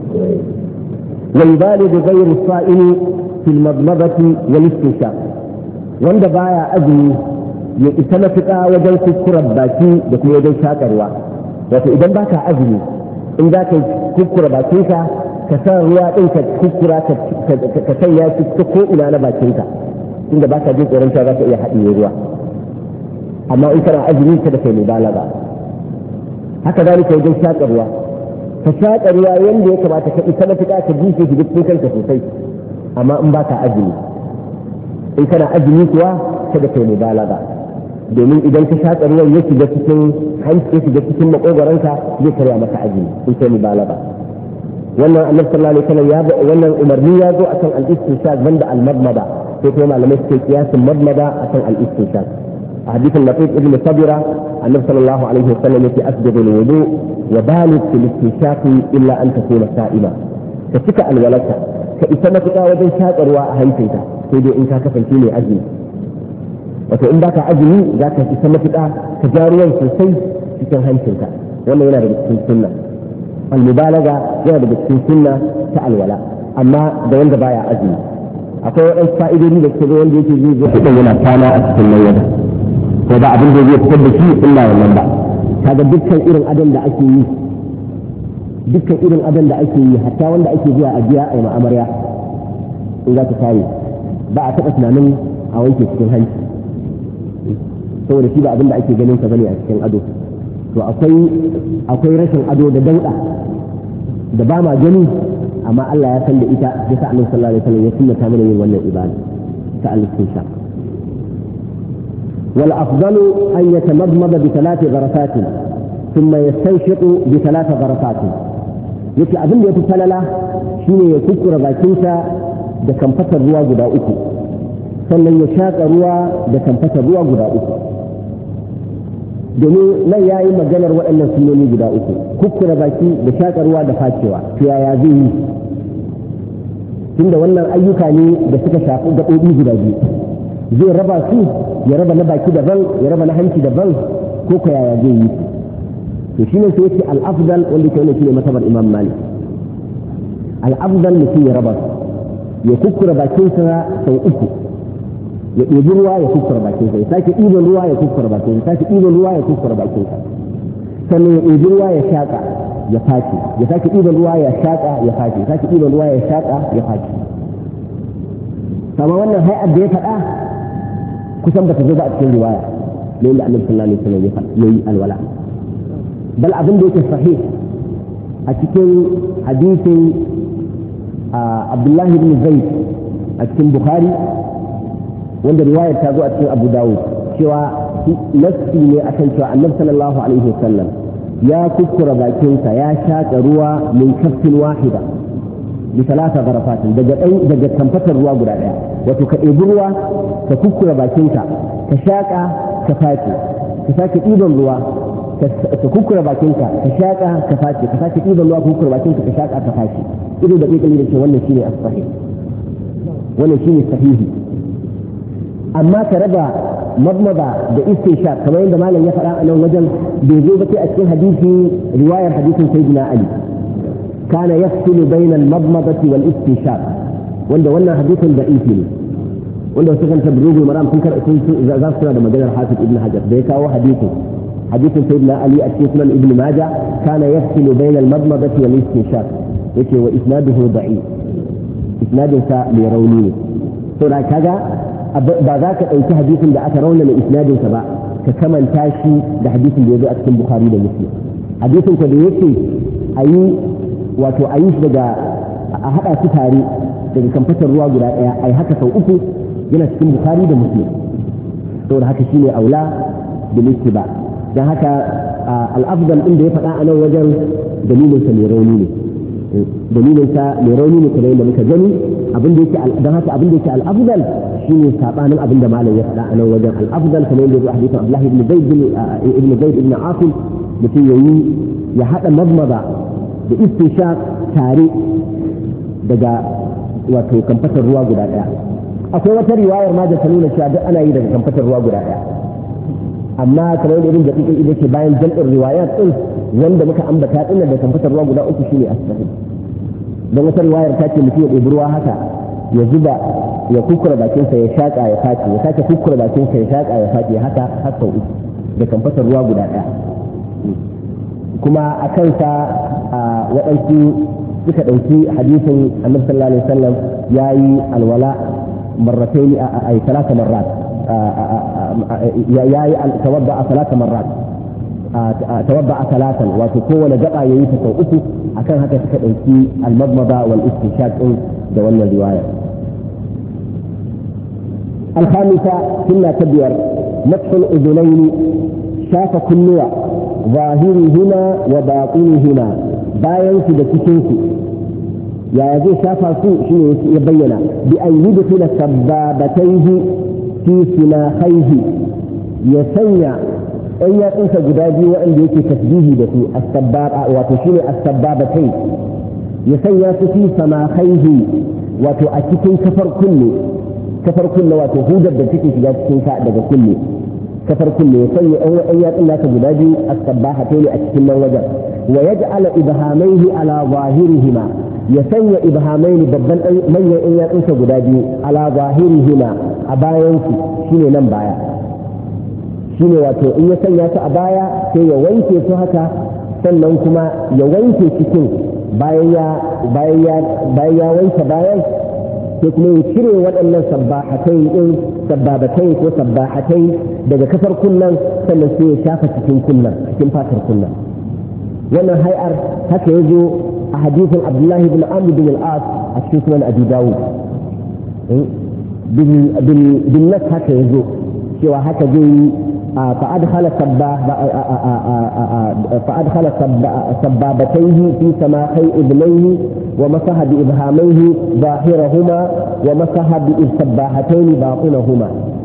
ويبالغ غير الصائم في المضمضة والاستنشاق wanda baya azumi ya isa matuƙa wajen kuskuren baki da kuma wajen shakarwa wato idan baka azumi in za ka kuskura bakinka ka sa ruwa ɗin ka kuskura ka sanya shi ta ko ina na bakinka inda ba ka jin tsoron ta za ka iya haɗiye ruwa amma in kana azumi ka da kai mubalaga haka zalika wajen shaƙa ruwa ka shaƙa ruwa yanda ya kamata ka isa matuƙa ka ji shi cikin kanka sosai amma in ba ka azumi in kana azumi kuwa ka da kai mubalaga domin idan ka shaƙa ruwan ya shiga cikin hanci ya shiga cikin maƙogwaranka zai karya maka azumi in kai mubalaga wannan annabi sallallahu alaihi wasallam ya wannan umarni ya zo akan al-istinshaq banda al-madmada sai kuma malamai suke kiyasin madmada akan al-istinshaq a hadisin Latif ibn Sabira annabi sallallahu alaihi wasallam yake asjadu al-wudu wa baligh fil istinshaq illa an takuna sa'ima ka cika alwalaka ka isa matuƙa wajen shaƙarwa a hancinka sai dai in ka kasance mai azumi wato in baka azumi za ka isa matuƙa ka ja ruwan sosai cikin hancinka wannan yana daga cikin sunna al-mubalaga yana daga cikin sunna ta alwala amma da wanda baya azumi akwai waɗansu fa'idodi da suke wanda yake zai zo idan yana kwana a cikin layyada ko ba abin da zai fitar da shi illa wannan ba kaga dukkan irin adon da ake yi hatta wanda ake zuwa a biya a yi ma'amarya in za ta kare ba a taɓa tunanin a wanke cikin hanci saboda shi ba abin da ake ganin sa bane a cikin ado to akwai rashin ado da dauɗa da ba ma gani amma Allah ya san da ita ya sa Annabi sallallahu alaihi wasallam ya sunnata mana yin wannan ibada ta al-istinshaq wal afdalu an yatamadmada bi thalath gharafat thumma yastanshiqu bi thalath gharafat yace abin da yafi falala shine ya kukkura bakinsa da kamfatar ruwa guda uku sannan ya shaka ruwa da kamfatar ruwa guda uku domin nan ya yi maganar waɗannan sunnoni guda uku kukkura baki da shaƙa ruwa da facewa to yaya zai yi tunda wannan ayyuka ne da suka shafi gaɓoɓi guda biyu zai raba su ya raba na baki daban ya raba na hanci daban ko ko yaya zai yi to shine sai yace al-afdal wanda ke ne matabar Imam Malik al-afdal mutum ya raba ya kukkura bakinsa sau uku ya ɗebi ruwa ya kukkura bakinsa ya sake ɗiban ruwa ya kukkura bakinsa ya sake ɗiban ruwa ya kukkura bakinsa sannan ya ɗebi ruwa ya shaƙa ya face ya sake ɗiban ruwa ya shaƙa ya face ya sake ɗiban ruwa ya shaƙa ya face amma wannan hay'ar da ya faɗa kusan ba ta zo ba a cikin riwaya ne da Annabi sallallahu alaihi wasallam ya yi alwala bal abin da yake sahih a cikin hadisin Abdullahi ibn Zaid a cikin Bukhari wanda riwayar ta zo a cikin Abu Dawud cewa nassi ne akan cewa Annabi sallallahu alaihi wasallam ya kukkura bakinsa ya shaƙa ruwa min kaffin wahida bi talata garafatin daga kamfatar ruwa guda ɗaya wato ka ɗebi ruwa ka kukkura bakinka ka shaƙa ka face ka sake ɗiban ruwa ka kukkura bakinka ka shaƙa ka face ka sake ɗiban ruwa ka kukkura bakinka ka shaƙa ka face ido da ƙiƙali da ce wannan shine as-sahih wannan shine sahihi amma ka raba madmada da istinshaq kamar yadda malam ya faɗa a nan wajen bai zo ba sai a cikin hadisi riwayar hadisin sayyidina Ali kana yafsilu bayna al-madmadati wal istinshaq wanda wannan hadisin da'ifi ne wanda su kan tabrugul maram sun za su da maganar Hafiz Ibn Hajar da ya kawo hadisin sayyidina Ali a cikin sunan Ibn Majah kana yafsilu bayna al-madmadati wal istinshaq yake wa isnaduhu da'if isnadin sa mai rauni ne to da kaga ba za ka ɗauki hadisin da aka raunana isnadinsa ba ka kamanta shi da hadisin da ya zo a cikin Bukhari da Muslim hadisin ka da yake a yi shi daga a haɗa su tare daga kamfatar ruwa guda ɗaya a yi haka sau uku yana cikin Bukhari da Muslim saboda haka shine aula da ba don haka al-afdal din da ya faɗa a nan wajen dalilinsa mai rauni ne kamar yadda muka gani don haka abin da yake al-afdal shine sabanin abin da malam ya faɗa a nan wajen al-afdal kamar yadda zuwa hadisin Abdullah ibn Zaid ibn Asim mutum ya haɗa madmada da istinshaq tare daga wato kamfatar ruwa guda ɗaya akwai wata riwayar ma da ta nuna cewa duk ana yi daga kamfatar ruwa guda ɗaya amma kamar yadda irin da kike ce bayan jam'in riwayat din wanda muka ambata din da kamfatar ruwa guda uku shine as-sahih dan wata riwayar ta ce mutum ya ɗebi ruwa haka ya zuba ya kukkura bakinsa ya shaƙa ya faci ya sake kukkura bakinsa ya shaƙa ya faci haka har sau uku da kamfatar ruwa guda ɗaya kuma a kansa waɗansu suka ɗauki hadisin Annabi sallallahu alaihi wasallam ya yi alwala مرتين أي 3 مرات توضأ 3 مرات توضأ 3 وتكون جبا ييتا uku akan haka suka dauki al-madmada wal istinshaq da wannan riwaya. الخامسة سنة كبير مسح الأذنين شاف كلها ظاهرهما وباطنهما باين في دكتوكي يا زي شافا شنو يبين بأن يدخل سبابتيه في سناخيه يسنع أن يقيس جدادي وأن يكي تسبيه بسي وتشيل السبابتين يسنع في سناخيه وتؤكد كفر كل وتهودر بتكي في جاتكين كأدب كل كفر كل يسنع أن يقيس جدادي السباحتين أكتنا وجه ويجعل إبهاميه على ظاهرهما يسنع إبهامين ببن من يقيس جدادي على ظاهرهما أباينسي شيني نمبايا shine wato in ya sanya su a baya sai ya wanke su haka sannan kuma ya wanke cikin bayan ya wanke bayan sai kuma ya cire waɗannan sabbabatai ko sabbahatai daga kafar kunnan sannan sai ya shafa cikin kunnan cikin fatar kunnan. wannan hay'ar haka ya zo a hadisin Abdullahi bin Amr bin al-As a cikin sunan Abi Dawud bin nas haka ya zo cewa haka zai فأدخل سبابتيه في سماخي إذنيه ومسح بإبهاميه ظاهرهما ومسح بالسباحتين باطنهما.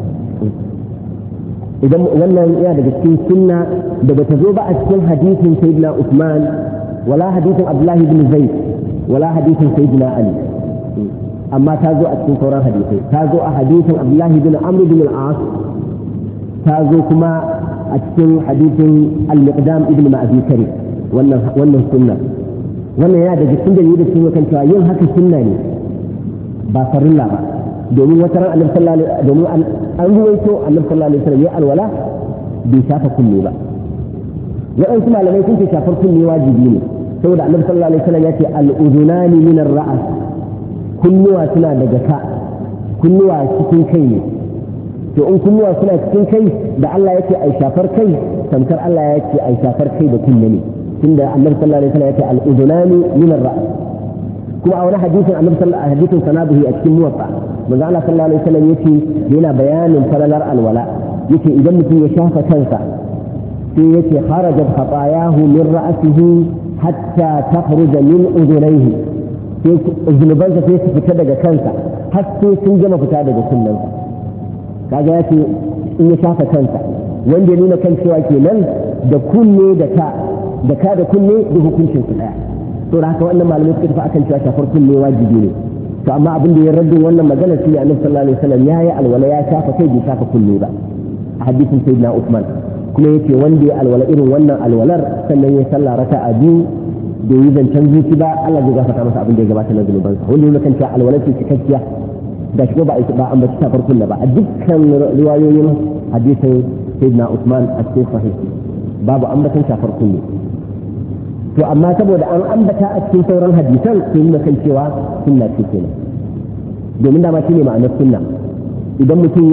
إذا wannan ya daga cikin sunna daga tazo ba a cikin hadisin Sayyidina Uthman wala hadisin Abdullah ibn Zayd wala hadisin Sayyidina Ali amma ta zo a cikin sauran hadisai ta zo a hadisin Abdullah ibn Amr ibn al-As ta zo kuma a cikin hadisin al-Miqdam ibn Ma'adi Kari wannan sunna wannan yana daga cikin dalilin da suke kan cewa yin haka sunna ne ba farilla ba domin wata ran Annabi sallallahu alaihi domin an ruwaito Annabi sallallahu alaihi wasallam ya alwala bai shafa kunne ba waɗansu malamai sun ce shafar kunne wajibi ne saboda Annabi sallallahu alaihi wasallam ya ce al-udunani min ar-ra's kunnuwa suna daga ka kunnuwa cikin kai ne to in kunnuwa suna cikin kai da Allah yake ai shafar kai tamkar Allah yake ai shafar kai da kunne ne tunda Annabi sallallahu alaihi wasallam yake al-udunani min ar-ra's kuma a wani hadisin Annabi sallallahu alaihi hadisin sanabihi a cikin muwatta manzo Allah sallallahu alaihi wasallam yake yana bayanin falalar alwala yake idan mutum ya shafa kansa sai yake kharajat khatayahu min ra'sihi hatta takhruja min udunayhi sai zunubansa sai su fita daga kansa har sai sun gama fita daga kunnensa kaga ya ce in ya shafa kansa wanda ya nuna kan cewa kenan da kunne da ka da kunne da hukuncin su daya to da haka wannan malamai suka tafi akan cewa shafar kunne wajibi ne to amma abin da ya raddin wannan magana shine Annabi sallallahu alaihi wasallam yayi alwala ya shafa kai bai shafa kunne ba a hadisin Sayyidina Uthman kuma yace wanda ya alwala irin wannan alwalar sannan ya salla raka'a biyu da yi zancen zuci ba Allah zai gafarta masa abin da ya gabata na zunubansa wanda yana kan cewa alwala ce cikakkiya da shi ba an baci shafar kulla ba a dukkan riwayoyin hadisin Sayyidina Uthman a cikin sahih babu ambatan shafar kulle to amma saboda an ambata a cikin sauran hadisan sai nuna kan cewa sunna ce kenan domin dama shine ma'anar sunna idan mutum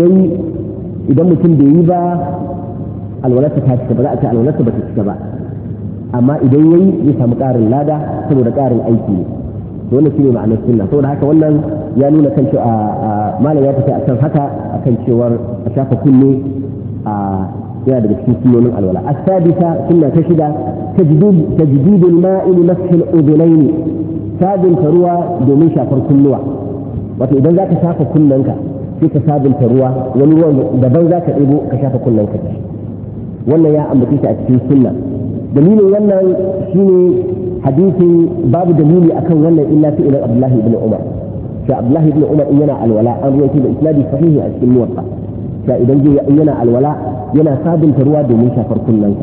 bai yi ba alwalarsa ta cika ba za a ce alwalarsa ba ta cika ba amma idan yayi zai samu ƙarin lada saboda ƙarin aiki ne wannan shine ma'anar sunna saboda haka wannan ya nuna kan cewa malam ya tafi akan haka akan cewar a shafa kunne yana daga cikin sunnonin alwala as-sadisa sunna ta shida tajdid al-ma'i li mashi al-udhunayn sabunta ruwa domin shafar kunnuwa wato idan zaka shafa kunnanka sai ka sabunta ruwa wani ruwan daban zaka ɗebo ka shafa kunnanka wannan ya ambace shi a cikin sunna dalilin wannan shine hadisi babu dalili akan wannan illa fi ila Abdullah ibn Umar sai Abdullah ibn Umar yana alwala an ruwaito da isnadi sahihi a cikin muwatta sai idan yana alwala yana sabunta ruwa domin shafar kullun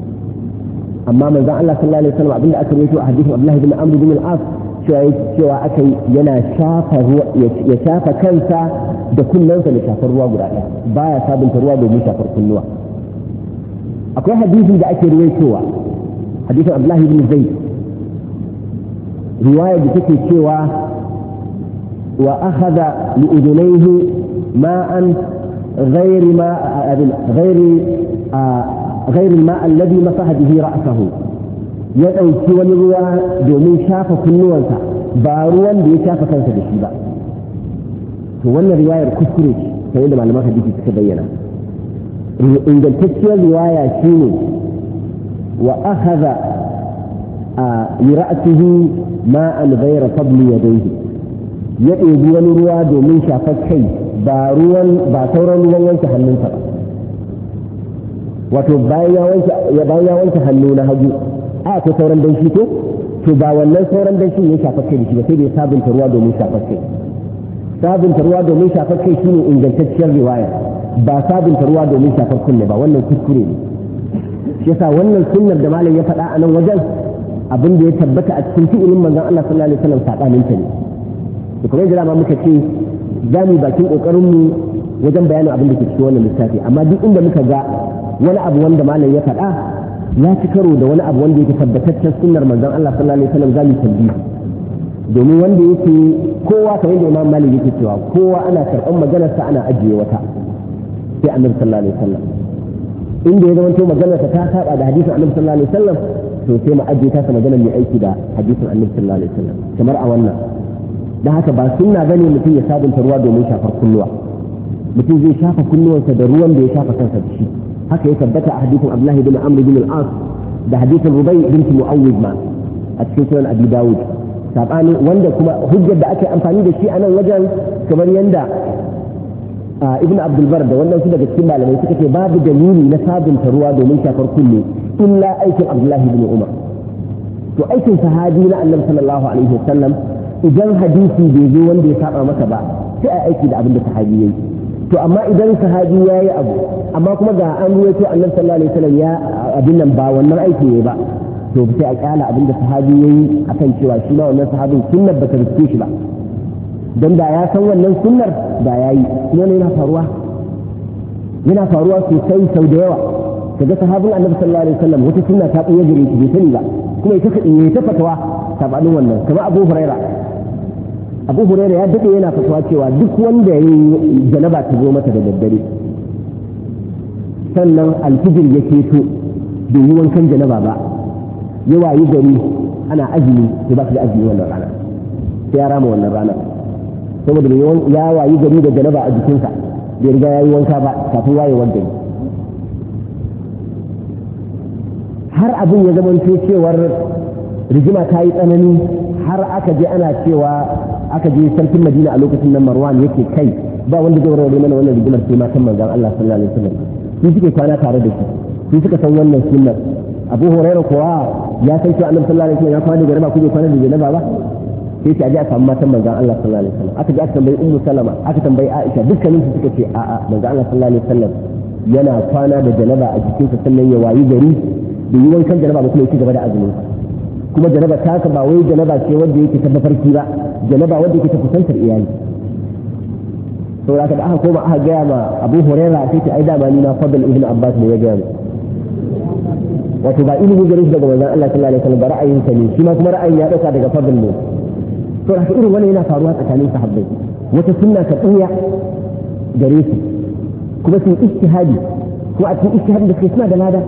amma manzon Allah sallallahu alaihi wasallam abinda aka ruwaito a hadisin Abdullah ibn Amr ibn al-As cewa akai yana shafa ruwa ya shafa kansa da kullunsa da shafar ruwa guda ɗaya baya sabunta ruwa domin shafar kulluwa akwai hadisi da ake ruwaitowa hadisin Abdullah ibn Zayd riwaya da take cewa وأخذ لأذنيه ماء غير الماء الذي مسح به رأسه يدعوكي ونروى دومين شاف كنوانسا باروان دي شاف كنسا بشيبا وانا رواية كسكريش فإذا معلومات حديثي تكبينا إن جلتكي رواية شيني وأخذ لرأسه ماء غير فضل يديه يدعو ونروى دومين شاف كي باروان باتورا نوانسا حننسا wato bayan ya wanke hannu na hagu a ko sauran danshi to ba wannan sauran danshi ne shafar kai da shi ba sai dai sabunta ruwa domin shafar kai sabunta ruwa domin shafar kai shine ingantacciyar riwaya ba sabunta ruwa domin shafar kunne ba wannan kuskure ne shi yasa wannan sunnar da malam ya faɗa a nan wajen abin da ya tabbata a cikin fi'ilin manzon Allah sallallahu alaihi wasallam sabanin ta ne to kuma jira ma muka ce za mu bakin kokarin mu wajen bayanin abin da ke cikin wannan littafi amma duk inda muka ga wani abu wanda malam ya faɗa ya ci karo da wani abu wanda yake tabbataccen sunnar manzon Allah sallallahu alaihi wasallam zamu tambayi domin wanda yake kowa kamar da Imam Malik yake cewa kowa ana karɓar maganar sa ana ajiye wata sai Annabi sallallahu alaihi wasallam inda ya zama to maganar sa ta saba da hadisin Annabi sallallahu alaihi wasallam to sai mu ajiye ta maganar mai aiki da hadisin Annabi sallallahu alaihi wasallam kamar a wannan dan haka ba sunna bane mutum ya sabunta ruwa domin shafar kunnuwa mutum zai shafa kunnuwansa da ruwan da ya shafa kansa da shi haka ya tabbata a hadisin Abdullahi bin Amr bin al-As da hadisin Rubai bint Muawwid ma a cikin sunan Abi Dawud sabani wanda kuma hujjar da ake amfani da shi a nan wajen kamar yanda Ibn Abdul Bar da wannan su daga cikin malamai suka ce babu dalili na sabunta ruwa domin shafar kunne illa aikin Abdullahi bin Umar to aikin sahabi na Annabi sallallahu alaihi wasallam idan hadisi bai zo wanda ya saba masa ba sai a aiki da abin da sahabi yayi to amma idan sahabi ya yi abu amma kuma ga an ruwaito Annabi sallallahu alaihi wasallam ya abin nan ba wannan aiki ne ba to sai a kyala abin da sahabi yayi akan cewa shi ma wannan sahabin sunnar ba ta riske shi ba dan da ya san wannan sunnar da yayi kuma ne yana faruwa sosai sau da yawa kaga sahabin Annabi sallallahu alaihi wasallam wata sunna ta buya gare shi bai sani ba kuma ya ta fatawa sabanin wannan kamar Abu Huraira ya dade yana fatawa cewa duk wanda ya yi janaba ta zo mata da daddare sannan alfijir ya keto bai yi wankan janaba ba ya wayi gari ana azumi to ba shi da azumi wannan rana sai ya rama wannan rana saboda ya wayi gari da janaba a jikinsa bai riga ya yi wanka ba kafin wayewar gari har abin ya zama cewar rigima ta yi tsanani har aka je ana cewa aka je sarkin Madina a lokacin nan Marwan yake kai ba wanda zai warware mana wannan rigimar sai matan manzon Allah sallallahu alaihi wasallam su suke kwana tare da shi su suka san wannan sunnar Abu Hurairah kuwa ya san cewa Annabi sallallahu alaihi wasallam ya kwana da garba kuje kwana da janaba ba sai ta je a samu matan manzon Allah sallallahu alaihi wasallam aka je aka tambayi Ummu Salama aka tambayi Aisha dukkanin su suka ce a'a manzon Allah sallallahu alaihi wasallam yana kwana da janaba a jikinsa sannan ya wayi gari da yi wankan janaba ba kuma ya ci gaba da azumin kuma janaba ta ba wai janaba ce wanda yake ta mafarki ba janaba wanda yake ta kusantar iyali saboda aka da aka koma aka gaya ma Abu Hurairah sai ta aida ma ni na Fadl ibn Abbas ne ya gaya mu wato ba ilimi gare shi daga manzon Allah sallallahu alaihi wasallam ba ra'ayin sa ne shi ma kuma ra'ayin ya dauka daga Fadl ne to haka irin wannan yana faruwa tsakanin sahabbai wata sunna ta tsaya gare su kuma sun ijtihadi ko a cikin ijtihadin da suke suna da lada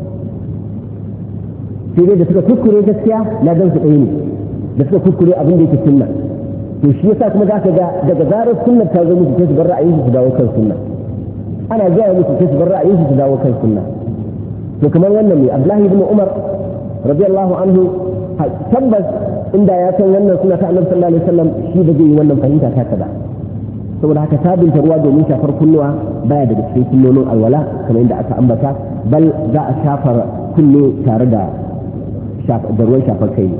sai dai da suka kuskure gaskiya ladan su ɗaya ne da suka kuskure abin da yake sunna to shi yasa kuma za ka ga daga zarar sunna ta zo musu sai su bar ra'ayin su dawo kan sunna ana gaya musu sai su bar ra'ayin su dawo kan sunna to kamar wannan ne Abdullahi ibn Umar radiyallahu anhu tabbas inda ya san wannan suna ta Annabi sallallahu alaihi wasallam shi ba zai yi wannan fahimta ta kada saboda haka sabinta ruwa domin shafar kunnuwa baya daga cikin sunnonin alwala kamar yadda aka ambata bal za a shafar kunne tare da ruwan shafar kai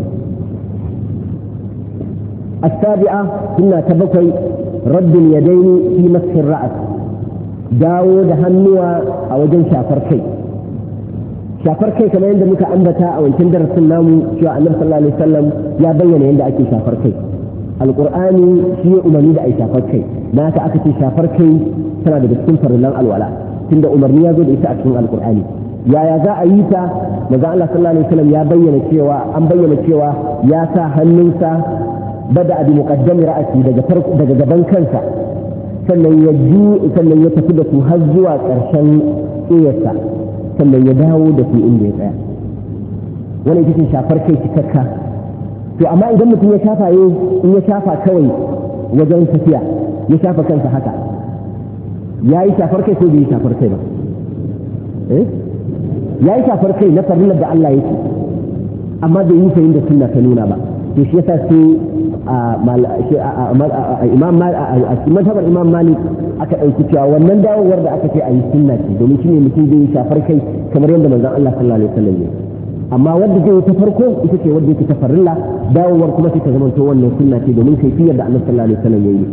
السابعة سنة تبقي رد اليدين في مسح الرأس داود هنوى أو جن شافر كي كما عند مكا أنبتا أو انتندر السلام شاء النبي صلى الله عليه وسلم يا بيّن عند أكي شافر كي القرآن شيء أمني دا أي شافر كي ما كأكي شافر كي سنة بسنفر الله الولاء تند أمرني يقول إيسا أكي القرآن يا ذا أيتا ماذا الله صلى الله عليه وسلم يا بيّن الشيوى أم بيّن الشيوى يا سا هننسا bada bi muqaddami ra'asi daga gaban kansa sannan ya tafi da su har zuwa ƙarshen tsayarsa sannan ya dawo da su inda ya tsaya wani ita ce shafar kai cikakka to amma idan mutum ya shafa in ya shafa kawai wajen tafiya ya shafa kansa haka ya yi shafar kai ko bai yi shafar kai ba ya yi shafar kai na farillar da Allah yake amma bai yi sayin da sunna ta nuna ba to shi yasa sai mazhabar imam malik aka ɗauki cewa wannan dawowar da aka ce a yi sunna ce domin shi ne mutum zai yi shafar kai kamar yadda manzon Allah sallallahu alaihi wasallam ya amma wanda zai yi ta farko ita ce wanda yake ta farilla dawowar kuma sai ta zama to wannan sunna ce domin kaifiyar da Annabi sallallahu alaihi wasallam ya yi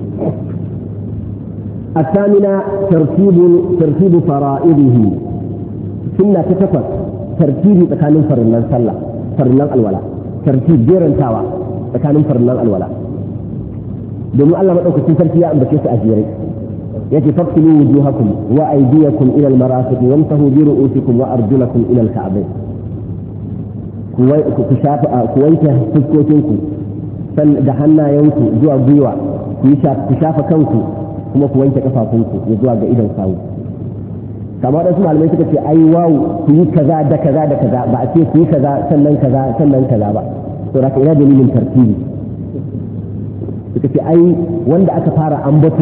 الثامنة ترتيب فرائضه سنة تتفق ترتيب تكامل فرلان صلى فرلان الولاء ترتيب جيران تاوى تكامل فرلان الولاء دوم الله ما أوكي ترتيب أن بكيس أجيري يجي فاغسلوا وجوهكم وأيديكم إلى المرافق وامسحوا برؤوسكم وأرجلكم إلى الكعبين كويته فسكوتكم دحنا ينكو جوا جوا كشاف كنكو kuma ku wanke kafafunku ya zuwa ga idan sawu kamar da su malamai suka ce ai wawu ku yi kaza da kaza da kaza ba a ce ku yi kaza sannan kaza sannan kaza ba to raka ina dalilin tartibi suka ce ai wanda aka fara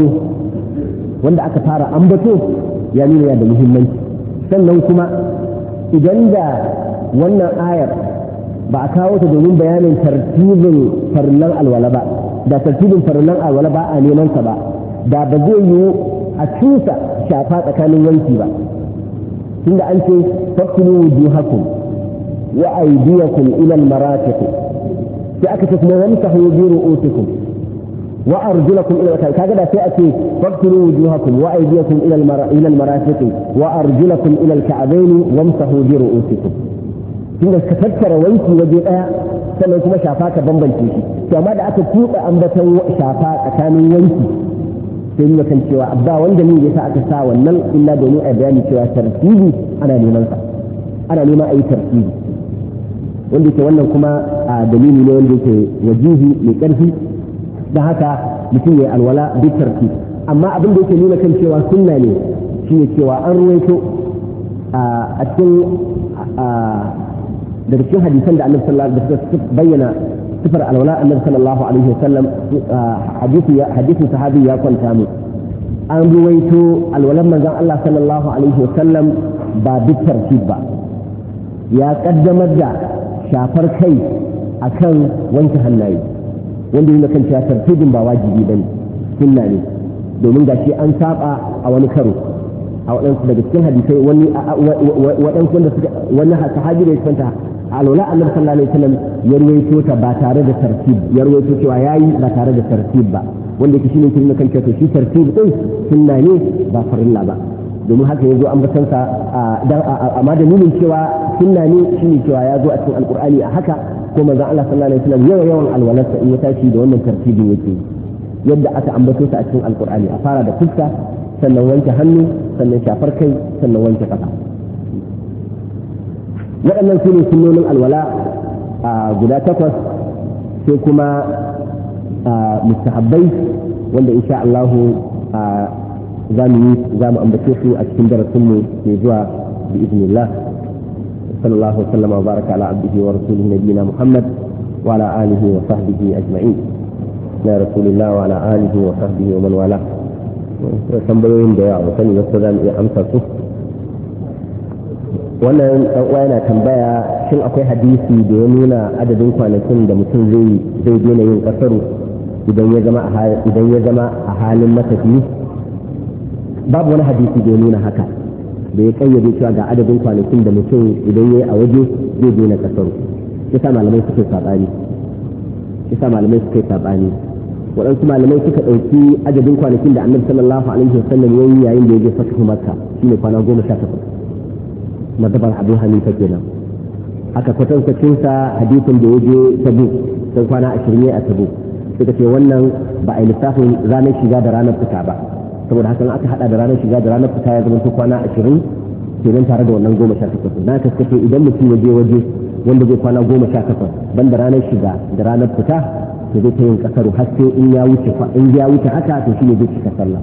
ambato ya nuna ya da muhimmanci sannan kuma idan da wannan ayar ba a kawo ta domin bayanin tartibin farillan alwala ba da tartibin farillan alwala ba a neman sa ba da ba zai yiwu a cusa shafa tsakanin wanki ba tunda an ce fakkulu wujuhakum wa aydiyakum ila al-marafiq sai aka ce kuma wamsahu bi ru'usikum wa arjulakum ila al-ka'bayn kaga da sai a ce fakkulu wujuhakum wa aydiyakum ila al-marafiq wa arjulakum ila al-ka'bayn wamsahu bi ru'usikum tunda ka tattara wanki waje daya sannan kuma shafa ka bambance shi to amma da aka tuba ambaton shafa tsakanin wanki sai nuna kan cewa abba wanda ne yasa aka sa wannan illa domin a bayani cewa tartibi ana neman sa ana neman a yi tartibi wanda ke wannan kuma a dalili ne wanda yake wajihi mai karfi da haka mutum ya alwala bi tartib amma abin da yake nuna kan cewa sunna ne shine cewa an ruwaito a cikin daga cikin hadisan da Annabi sallallahu alaihi wasallam bayyana sifar alwala Annabi sallallahu alaihi wasallam hadisin sahabi ya kwanta mu an ruwaito alwalan manzon Allah sallallahu alaihi wasallam ba duk tartib ba ya kaddamar da shafar kai akan wanke hannaye wanda yana kan cewa tartibin ba wajibi bane sunna ne domin gashi an saba a wani karo a waɗansu daga cikin hadisai waɗansu wanda suka wani sahabi da ya kwanta alwala Annabi sallallahu alaihi wasallam ya ruwaito ta ba tare da tartib ya ruwaito cewa yayi ba tare da tartib ba wanda yake shine kin kan cewa shi tartib din sunna ne ba farilla ba domin haka yazo an batan sa amma dalilin cewa sunna ne shine cewa yazo a cikin alqur'ani a haka ko manzon Allah sallallahu alaihi wasallam yawan alwalarsa in ya tashi da wannan tartibin yake yadda aka ambato ta a cikin alqur'ani a fara da fuska sannan wanke hannu sannan shafar kai sannan wanke kafa waɗannan su ne sunnonin alwala guda 8 sai kuma mustahabbai wanda insha Allah za mu ambace su a cikin darasinmu ke zuwa bi iznillah sallallahu alaihi wa baraka ala abdihi wa rasulihi nabiyina Muhammad wa ala alihi wa sahbihi ajma'in ya rasulillah wa ala alihi wa sahbihi wa man wala tambayoyin da yawa sani wasu za mu iya amsa su wannan uwa yana tambaya shin akwai hadisi da ya nuna adadin kwanakin da mutum zai daina yin kasaru idan ya zama a halin matafiyi babu wani hadisi da ya nuna haka da ya kayyade cewa ga adadin kwanakin da mutum idan ya yi a waje zai daina kasaru yasa malamai suke sabani waɗansu malamai suka ɗauki adadin kwanakin da Annabi sallallahu alaihi wasallam ya yi yayin da ya je fatu Makka shine kwana 18 madabar Abu Hanifa kenan aka kwatankacin sa hadisin da ya je Tabuk sai kwana 20 a Tabuk suka ce wannan ba a yi lissafin ranar shiga da ranar fita ba saboda hakan aka hada da ranar shiga da ranar fita ya zama kwana 20 kenan tare da wannan 18 na kaskace idan mutum ya je waje wanda zai kwana 18 banda ranar shiga da ranar fita to zai ta yin kasaru har sai in ya wuce haka to shine zai cika sallah.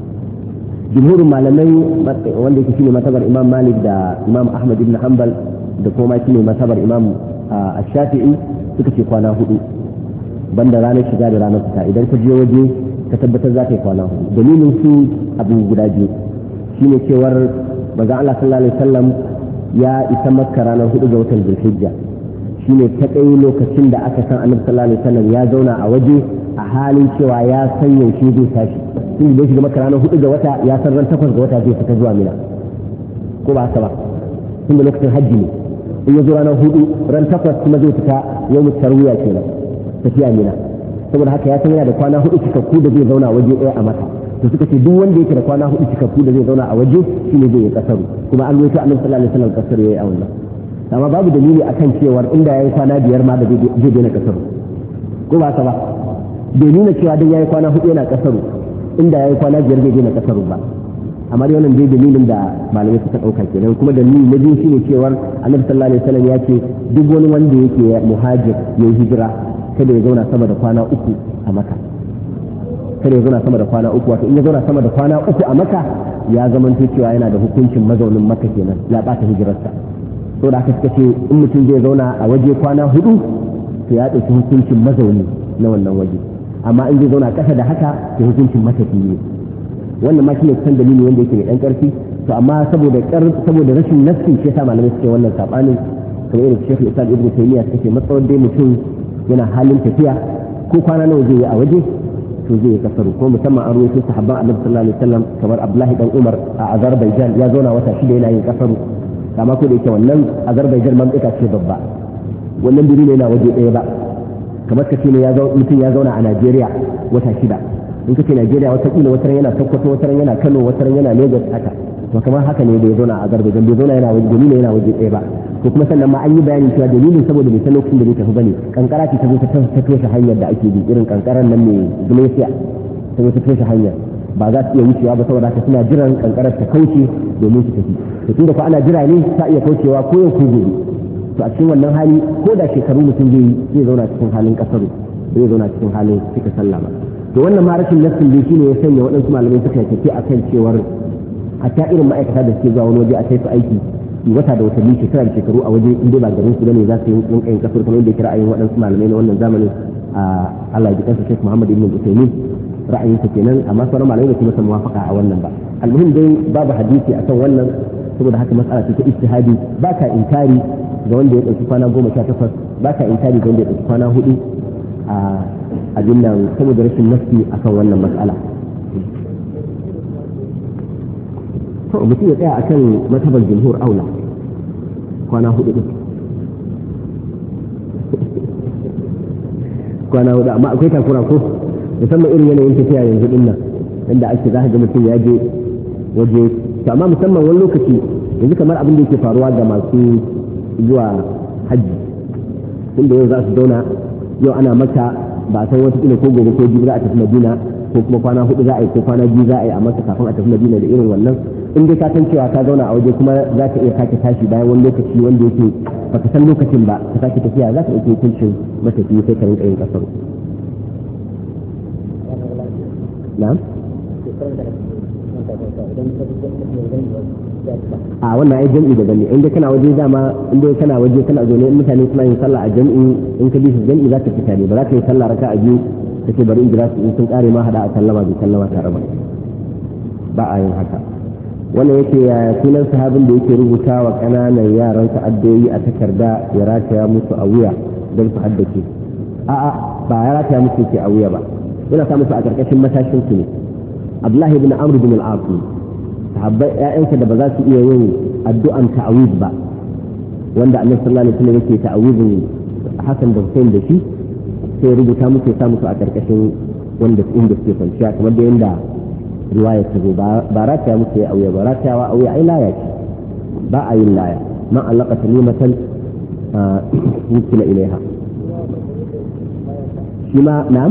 Jumhurin malamai wanda yake shine matabar Imam Malik da Imam Ahmad ibn Hanbal da kuma shine matabar Imam Shafi'i suka ce kwana 4 banda ranar shiga da ranar fita. Idan ka je waje ka tabbatar za ka yi kwana 4. Dalilin su abu guda biyu shine cewar manzo Allah sallallahu alaihi wasallam ya isa Makka ranar 4 ga watan Zulhijja, shine ta kai lokacin da aka san Annabi sallallahu alaihi wasallam ya zauna a waje a halin cewa ya san yaushe zai tashi. Tun da shiga Makka ranar 4 ga wata ya san ran 8 ga wata zai fita zuwa Mina, ko ba haka ba? Tun da lokacin hajji ne, in ya zo ranar 4 ran 8 kuma zai fita yawmut tarwiya kenan tafiya Mina. Saboda haka ya san yana da kwana 4 cikakku da zai zauna waje ɗaya a Makka. To suka ce duk wanda yake da kwana 4 cikakku da zai zauna a waje shine zai yi kasaru, kuma an ruwaito Annabi sallallahu alaihi wasallam kasaru yayi a wannan. Amma babu dalili akan cewar inda yayi kwana 5 ma da zai daina kasaru, ko ba haka ba? Bai nuna cewa dan yayi kwana 4 yana kasaru, inda yayi kwana 5 zai daina kasaru ba. Amma dai wannan dai dalilin da malamai suka dauka kenan. Kuma dalili na biyu shine cewar Annabi sallallahu alaihi wasallam ya ce duk wani wanda yake muhajir yayi hijira kada ya zauna sama da kwana 3 a Makka. Kada ya zauna sama da kwana 3, wato in ya zauna sama da kwana 3 a Makka ya zamanto cewa yana da hukuncin mazaunin Makka kenan, ya bata hijirarsa. To da aka suka ce in mutum zai zauna a waje kwana 4 to ya dauki hukuncin mazauni na wannan waje, amma in zai zauna kasa da haka to hukuncin matafi ne. Wannan ma shine kan dalili wanda yake da dan karfi. To amma saboda rashin nassi shi yasa malamai suke wannan sabanin, kamar irin Sheikh Islam Ibn Taymiyyah suke matsawar dai mutum yana halin tafiya ko kwana nawa zai yi a waje to zai yi kasaru. Ko musamman an ruwaito sahabban Annabi sallallahu alaihi wasallam kamar Abdullahi dan Umar a Azerbaijan ya zauna wata 6 yana yin kasaru. Kama ko da yake wannan Azerbaijan mamlaka ce babba, wannan biri ne yana waje ɗaya ba. Kamar ka ce ne mutum ya zauna a Najeriya wata 6, in ka ce Najeriya wata kila wata yana Sokoto, wata yana Kano, wata yana Lagos haka. To kamar haka ne da ya zauna a Azerbaijan, bai zauna yana waje ne yana waje ɗaya ba. To kuma sannan ma an yi bayanin cewa dalilin saboda bai san lokacin da zai tafi bane, kankara ce ta zo ta toshe hanyar da ake bi, irin kankaran nan mai glacier ta zo ta toshe hanyar, ba za su iya wucewa ba saboda haka suna jiran kankarar ta kauce domin su tafi. To tunda ko ana jira ne ta iya kaucewa ko yau ko gobe. To a cikin wannan hali ko da shekaru mutum zai zauna cikin halin kasaru, zai zauna cikin halin cika sallah ba. To wannan ma rashin nassin dai shine ya sanya waɗansu malamai suka tafi akan cewar hatta irin ma'aikata da suke zuwa wani waje a kai su aiki wata da watanni, shekara da shekaru a waje in dai ba garin su bane za su yi yin kasar, kamar yadda kira ayin waɗansu malamai na wannan zamanin a Allah ya ji kansa Sheikh Muhammad ibn Uthaymeen ra'ayinsa kenan, amma sauran malamai ba su masa muwafaqa a wannan ba. Almuhim dai babu hadisi akan wannan, saboda haka mas'ala ce ta ijtihadi. ba ka inkari ga wanda ya ɗauki kwana 18, ba ka inkari ga wanda ya ɗauki kwana 4 a abin nan, saboda rashin nafsi akan wannan mas'ala. to mutum ya tsaya akan matabar jumhur aula kwana 4 din kwana 4, amma akwai takura ko musamman irin yanayin tafiya yanzu din nan inda ake za ka ga mutum ya je waje. To amma musamman wani lokaci yanzu kamar abin da yake faruwa ga masu zuwa hajji, inda yau za su zauna, yau ana Makka ba san wata kila ko gobe ko jibi za a tafi Madina, ko kuma kwana 4 za a yi ko kwana 2 za a yi a Makka kafin a tafi Madina da irin wannan. In dai ka san cewa ka zauna a waje kuma za ka iya sake tashi bayan wani lokaci wanda yake baka san lokacin ba ka sake tafiya, za ka iya hukuncin matafiya sai ka rinka yin kasar. Na'am? A wannan ai jam'i da gani, inda kana waje dama, inda kana waje kana zo ne mutane suna yin sallah a jam'i, in ka bi su jam'i za ka fita ne, ba za ka yi sallah raka'a biyu kace bari in jira su in sun kare ma hada a sallama bi sallama tare ba a yin haka. Wannan yake ya sunan sahabin da yake rubuta wa kananan yaransa addu'o'i a takarda ya rataya musu a wuya don su haddace. A'a, ba ya rataya musu yake a wuya ba, yana sa musu a karkashin matashin su ne. Abdullahi ibn Amr ibn al-As, sahabbai ƴaƴansa da ba za su iya yin addu'an ta'awiz ba, wanda Annabi sallallahu alaihi wasallam yake ta'awizin Hassan da Hussein da shi, sai rubuta musu ya sa musu a karkashin wanda inda suke kwanciya, kamar da yanda riwaya ta zo. ba rataya musu ya auya ba, ratayawa auya ai laya ce, ba a yin laya. man allaka talimatan yukila ilaiha shi ma na'am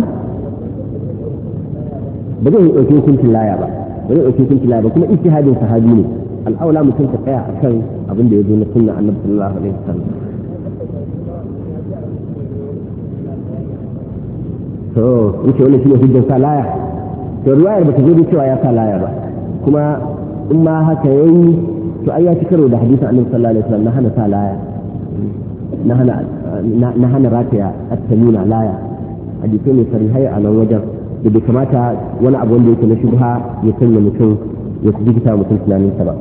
ba zai ɗauki hukuncin laya ba, ba zai ɗauki hukuncin laya ba, kuma ijtihadin sahabi ne. al'aula mutum ka tsaya akan abin da ya zo na sunna Annabi sallallahu alaihi wasallam. to yake wannan shine hujjar sa laya to riwayar ba ta zo da cewa ya sa laya ba kuma in ma haka yayi to ai ya ci karo da hadisin annabi sallallahu alaihi wasallam na hana sa laya na hana rataya at-tamina laya hadisi ne sarihai a nan wajen da bai kamata wani abu wanda yake na shubha ya sanya mutum ya jikita mutum tunaninsa ba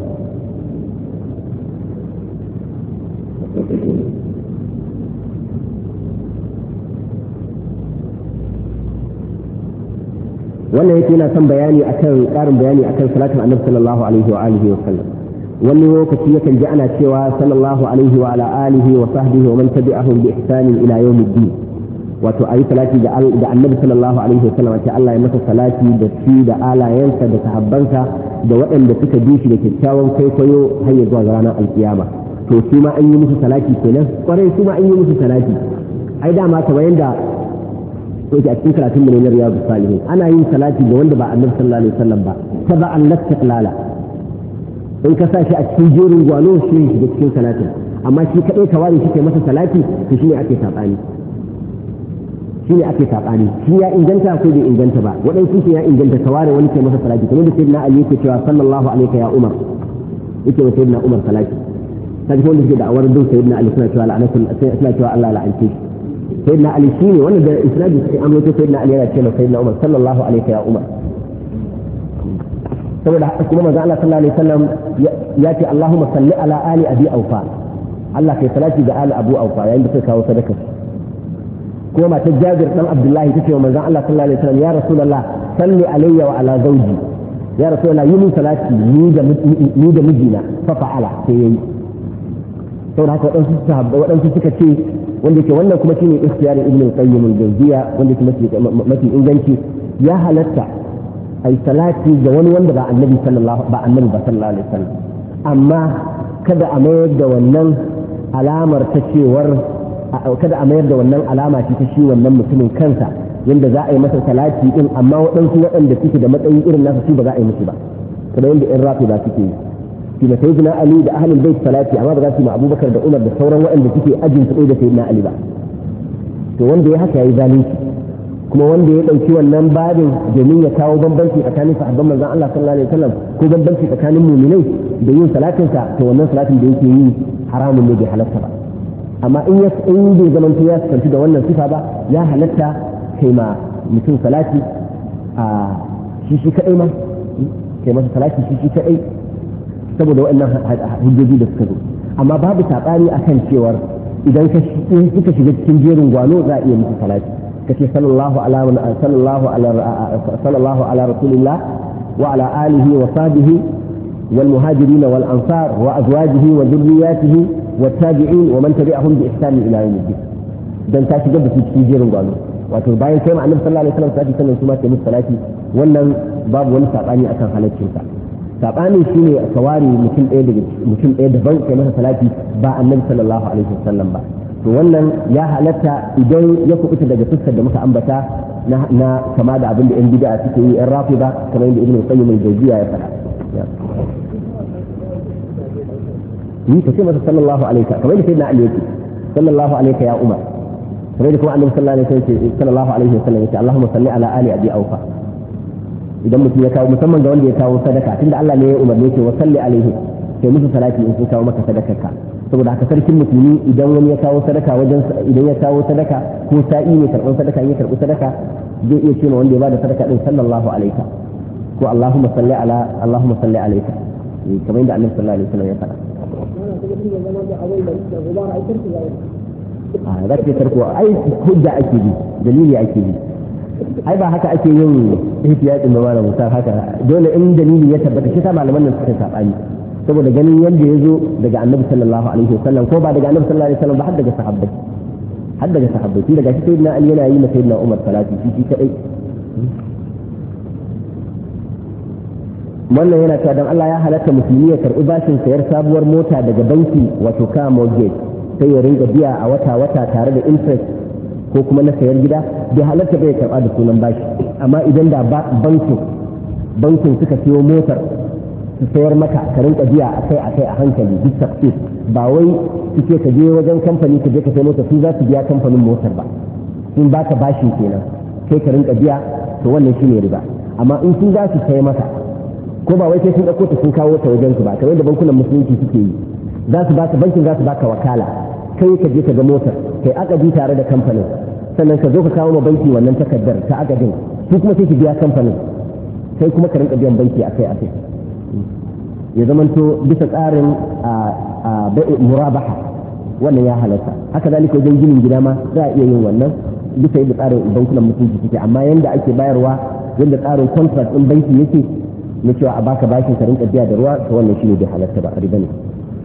wannan yake yana son bayani akan karin bayani akan salatin annabi sallallahu alaihi wa alihi wa sallam wani lokaci yakan ji ana cewa sallallahu alaihi wa ala alihi wa sahbihi wa man tabi'ahum bi ihsan ila yawmiddin wato ayi salati da annabi sallallahu alaihi wa sallam ce Allah ya masa salati da shi da alayensa da sahabbansa da waɗanda suka bi shi da kyakkyawan kwaikwayo har ya zuwa ranar alkiyama to su ma an yi musu salati kenan kwarai su ma an yi musu salati ai dama kamar yanda yake a cikin karatun mu ne na riyadu salihin ana yin salati ga wanda ba annabi sallallahu alaihi wasallam ba taba'an lastiqlala in ka sa shi a cikin jerin gwano shi ne da cikin salatin amma shi kadai ka ware shi kai masa salati to shine ake sabani shi ya inganta ko bai inganta ba waɗansu shi ya inganta ka ware wani kai masa salati kamar da sayyidina ali yake cewa sallallahu alaihi ya umar yake wa sayyidina umar salati sai ko wanda yake da awar dun sayyidina ali suna cewa la'anatul suna cewa Allah la'ance shi sayyidina ali shine wanda da isnadi sai an rawaito sayyidina ali yana cewa sayyidina umar sallallahu alaihi ya umar saboda kuma manzo Allah sallallahu alaihi wasallam ya ce Allahumma salli ala ali abi aufa Allah kai salati ga ali abu aufa yayin da suka kawo sadaka kuma matar Jabir dan Abdullahi tace wa manzo Allah sallallahu alaihi wasallam ya rasulullah salli alayya wa ala zawji ya rasulullah yi min salati ni da mijina fa fa'ala sai yayi saboda haka waɗansu suka ce wanda ke wannan kuma shine ikhtiyarin ibn al-qayyim al-jawziyya wanda ke mafi inganci ya halatta ai salati ga wani wanda ba annabi sallallahu alaihi wasallam amma kada a mayar da wannan alamar ta cewar kada a mayar da wannan alama ce ta shi wannan mutumin kansa yanda za a yi masa salati din amma waɗansu waɗanda suke da matsayi irin nasa su ba za a yi musu ba kamar yadda in rafi ba suke yi shi da sayyidina ali da ahlul bait salati amma ba za su yi ma abubakar da umar da sauran waɗanda suke ajin su da sayyidina ali ba to wanda ya haka yayi zalunci kuma wanda ya dauki wannan babin domin ya kawo bambanci tsakanin sahabban manzon Allah sallallahu alaihi wasallam ko bambanci tsakanin mu'minai da yin salatin sa to wannan salatin da yake yi haramun ne bai halatta ba amma in bai zama ya santi da wannan sifa ba ya halatta kai ma mutum salati a shi kadai ma kai masa salati shi kadai saboda waɗannan hujjoji da suka zo amma babu sabani akan cewar idan suka shiga cikin jerin gwano za a iya musu salati kace sallallahu ala rasulillah wa ala alihi wa sahbihi wal muhajirin wal ansar wa azwajihi wa dhurriyyatihi wat tabi'in wa man tabi'ahum bi ihsan ila yawm الدين dan ta shiga da cikin jerin gwano wato bayan kai annabi sallallahu alaihi wasallam sai sanin kuma sai salati wannan babu wani sabani akan halaccin sa sabani shine a kawari mutum ɗaya daban kai masa salati ba annabi sallallahu alaihi wasallam ba to wannan ya halatta idan ya kubuta daga fuskar da muka ambata na kama da abin da yan bid'a suke yi yan rafida kamar yadda ibnu qayyim al-jawziyya ya faɗa ni kace masa sallallahu alaihi kamar yadda sayyidina ali yake sallallahu alaihi ya umar kamar yadda kuma annabi sallallahu alaihi wasallam yake allahumma salli ala ali abi aufa idan mutum ya kawo musamman ga wanda ya kawo sadaka tunda Allah ne ya umarne shi wa salli alaihi sai musu salati in sun kawo maka sadakarka saboda haka sarkin musulmi idan wani ya kawo sadaka idan ya kawo sadaka ko sa'i ne karɓar sadaka ya karɓi sadaka zai iya cewa wanda ya bada sadaka din sallallahu alaika ko Allahumma salli alaika kamar yadda Annabi sallallahu alaihi wasallam ya faɗa a zaka tarko ai hujja ake bi dalili ake bi ai ba haka ake yin ihtiyadin ba malamu ta haka dole in dalili ya tabbata shi ta malaman nan suka sabani saboda ganin yadda ya zo daga annabi sallallahu alaihi wasallam ko ba daga annabi sallallahu alaihi wasallam ba har daga sahabbai tun daga shi sayyidina ali yana yi na sayyidina umar salati shi kadai wannan yana cewa dan Allah ya halatta musulmi ya karbi bashin sayar sabuwar mota daga banki wato ka mortgage sai ya ringa biya a wata tare da interest ko kuma na sayar gida bai halatta bai karba da sunan bashi amma idan da bankin suka siyo motar su sayar maka ka rinka biya akai a hankali duk tafsir ba wai suke ka je wajen kamfani ka je ka sai mota su za su biya kamfanin motar ba sun baka bashin kenan kai ka rinka biya to wannan shine riba. amma in sun za su kai maka ko ba wai sai sun ɗauko ta sun kawo ta wajen su ba kamar da bankunan musulunci suke yi, za su baka bankin za su baka wakala kai ka je ka ga motar kai akadi tare da kamfanin sannan ka zo ka kawo ma banki wannan takardar ta akadin su kuma sai ki biya kamfanin kai kuma ka rinka biyan banki akai akai ya zamanto bisa tsarin murabaha wannan ya halatta. haka zalika wajen ginin gida ma za a iya yin wannan bisa yadda tsarin bankunan mutunci suke, amma yanda ake bayarwa yadda tsarin contract din banki yake na cewa a baka bashin ka rinka biya da ruwa to wannan shine bai halatta ba, riba ne.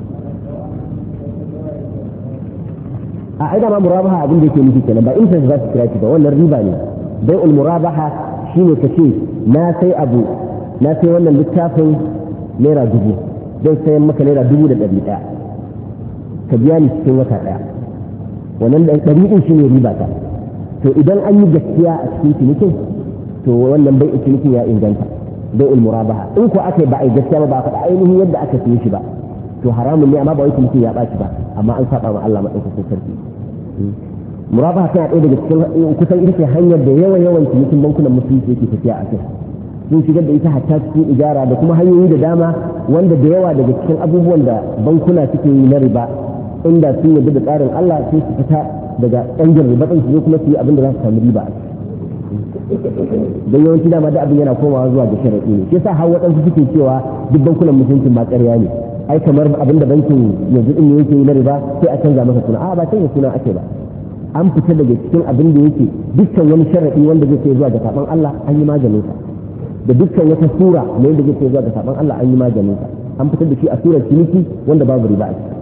a aida ma murabaha abin da yake nufi kenan ba interest za su kira shi ba, wannan riba ne. bai'ul murabaha shine ka ce na sai wannan littafin naira 1000 zai sayan maka naira 1100 ka biya ni cikin wata daya, wannan da ɗari ɗin shine riba ta. to idan an yi gaskiya a cikin cinikin to wannan bai cinikin ya inganta bai'ul murabaha. in ko aka ba a yi gaskiya ba a faɗa ainihin yadda aka siye shi ba to haramun ne, amma ba wai cinikin ya ɓaci ba, amma an saba ma Allah madaukakin sarki. murabaha tana ɗaya daga cikin kusan ita ce hanyar da yawan cinikin bankunan musulunci yake tafiya a kai. sun shigar da ita hatta cikin ijara da kuma hanyoyi da dama wanda da yawa daga cikin abubuwan da bankuna suke yi na riba inda sun yarda da tsarin Allah sai su fita daga ɗangin riba ɗin su kuma su yi abin da za su samu riba a don yawanci dama da abin yana komawa zuwa ga sharaɗi ne. shi yasa har waɗansu suke cewa duk bankunan mutuncin ba ƙarya ne, ai kamar abin da bankin yanzu ɗin ne yake yi na riba sai a canza masa suna. a ba canza suna ake ba, an fita daga cikin abin da yake dukkan wani sharaɗi wanda zai kai zuwa ga saɓon Allah an yi maganin sa, da dukkan wata sura ne da zai kai zuwa ga saɓon Allah an yi maganin sa, an fitar da shi a surar ciniki wanda babu riba a ciki.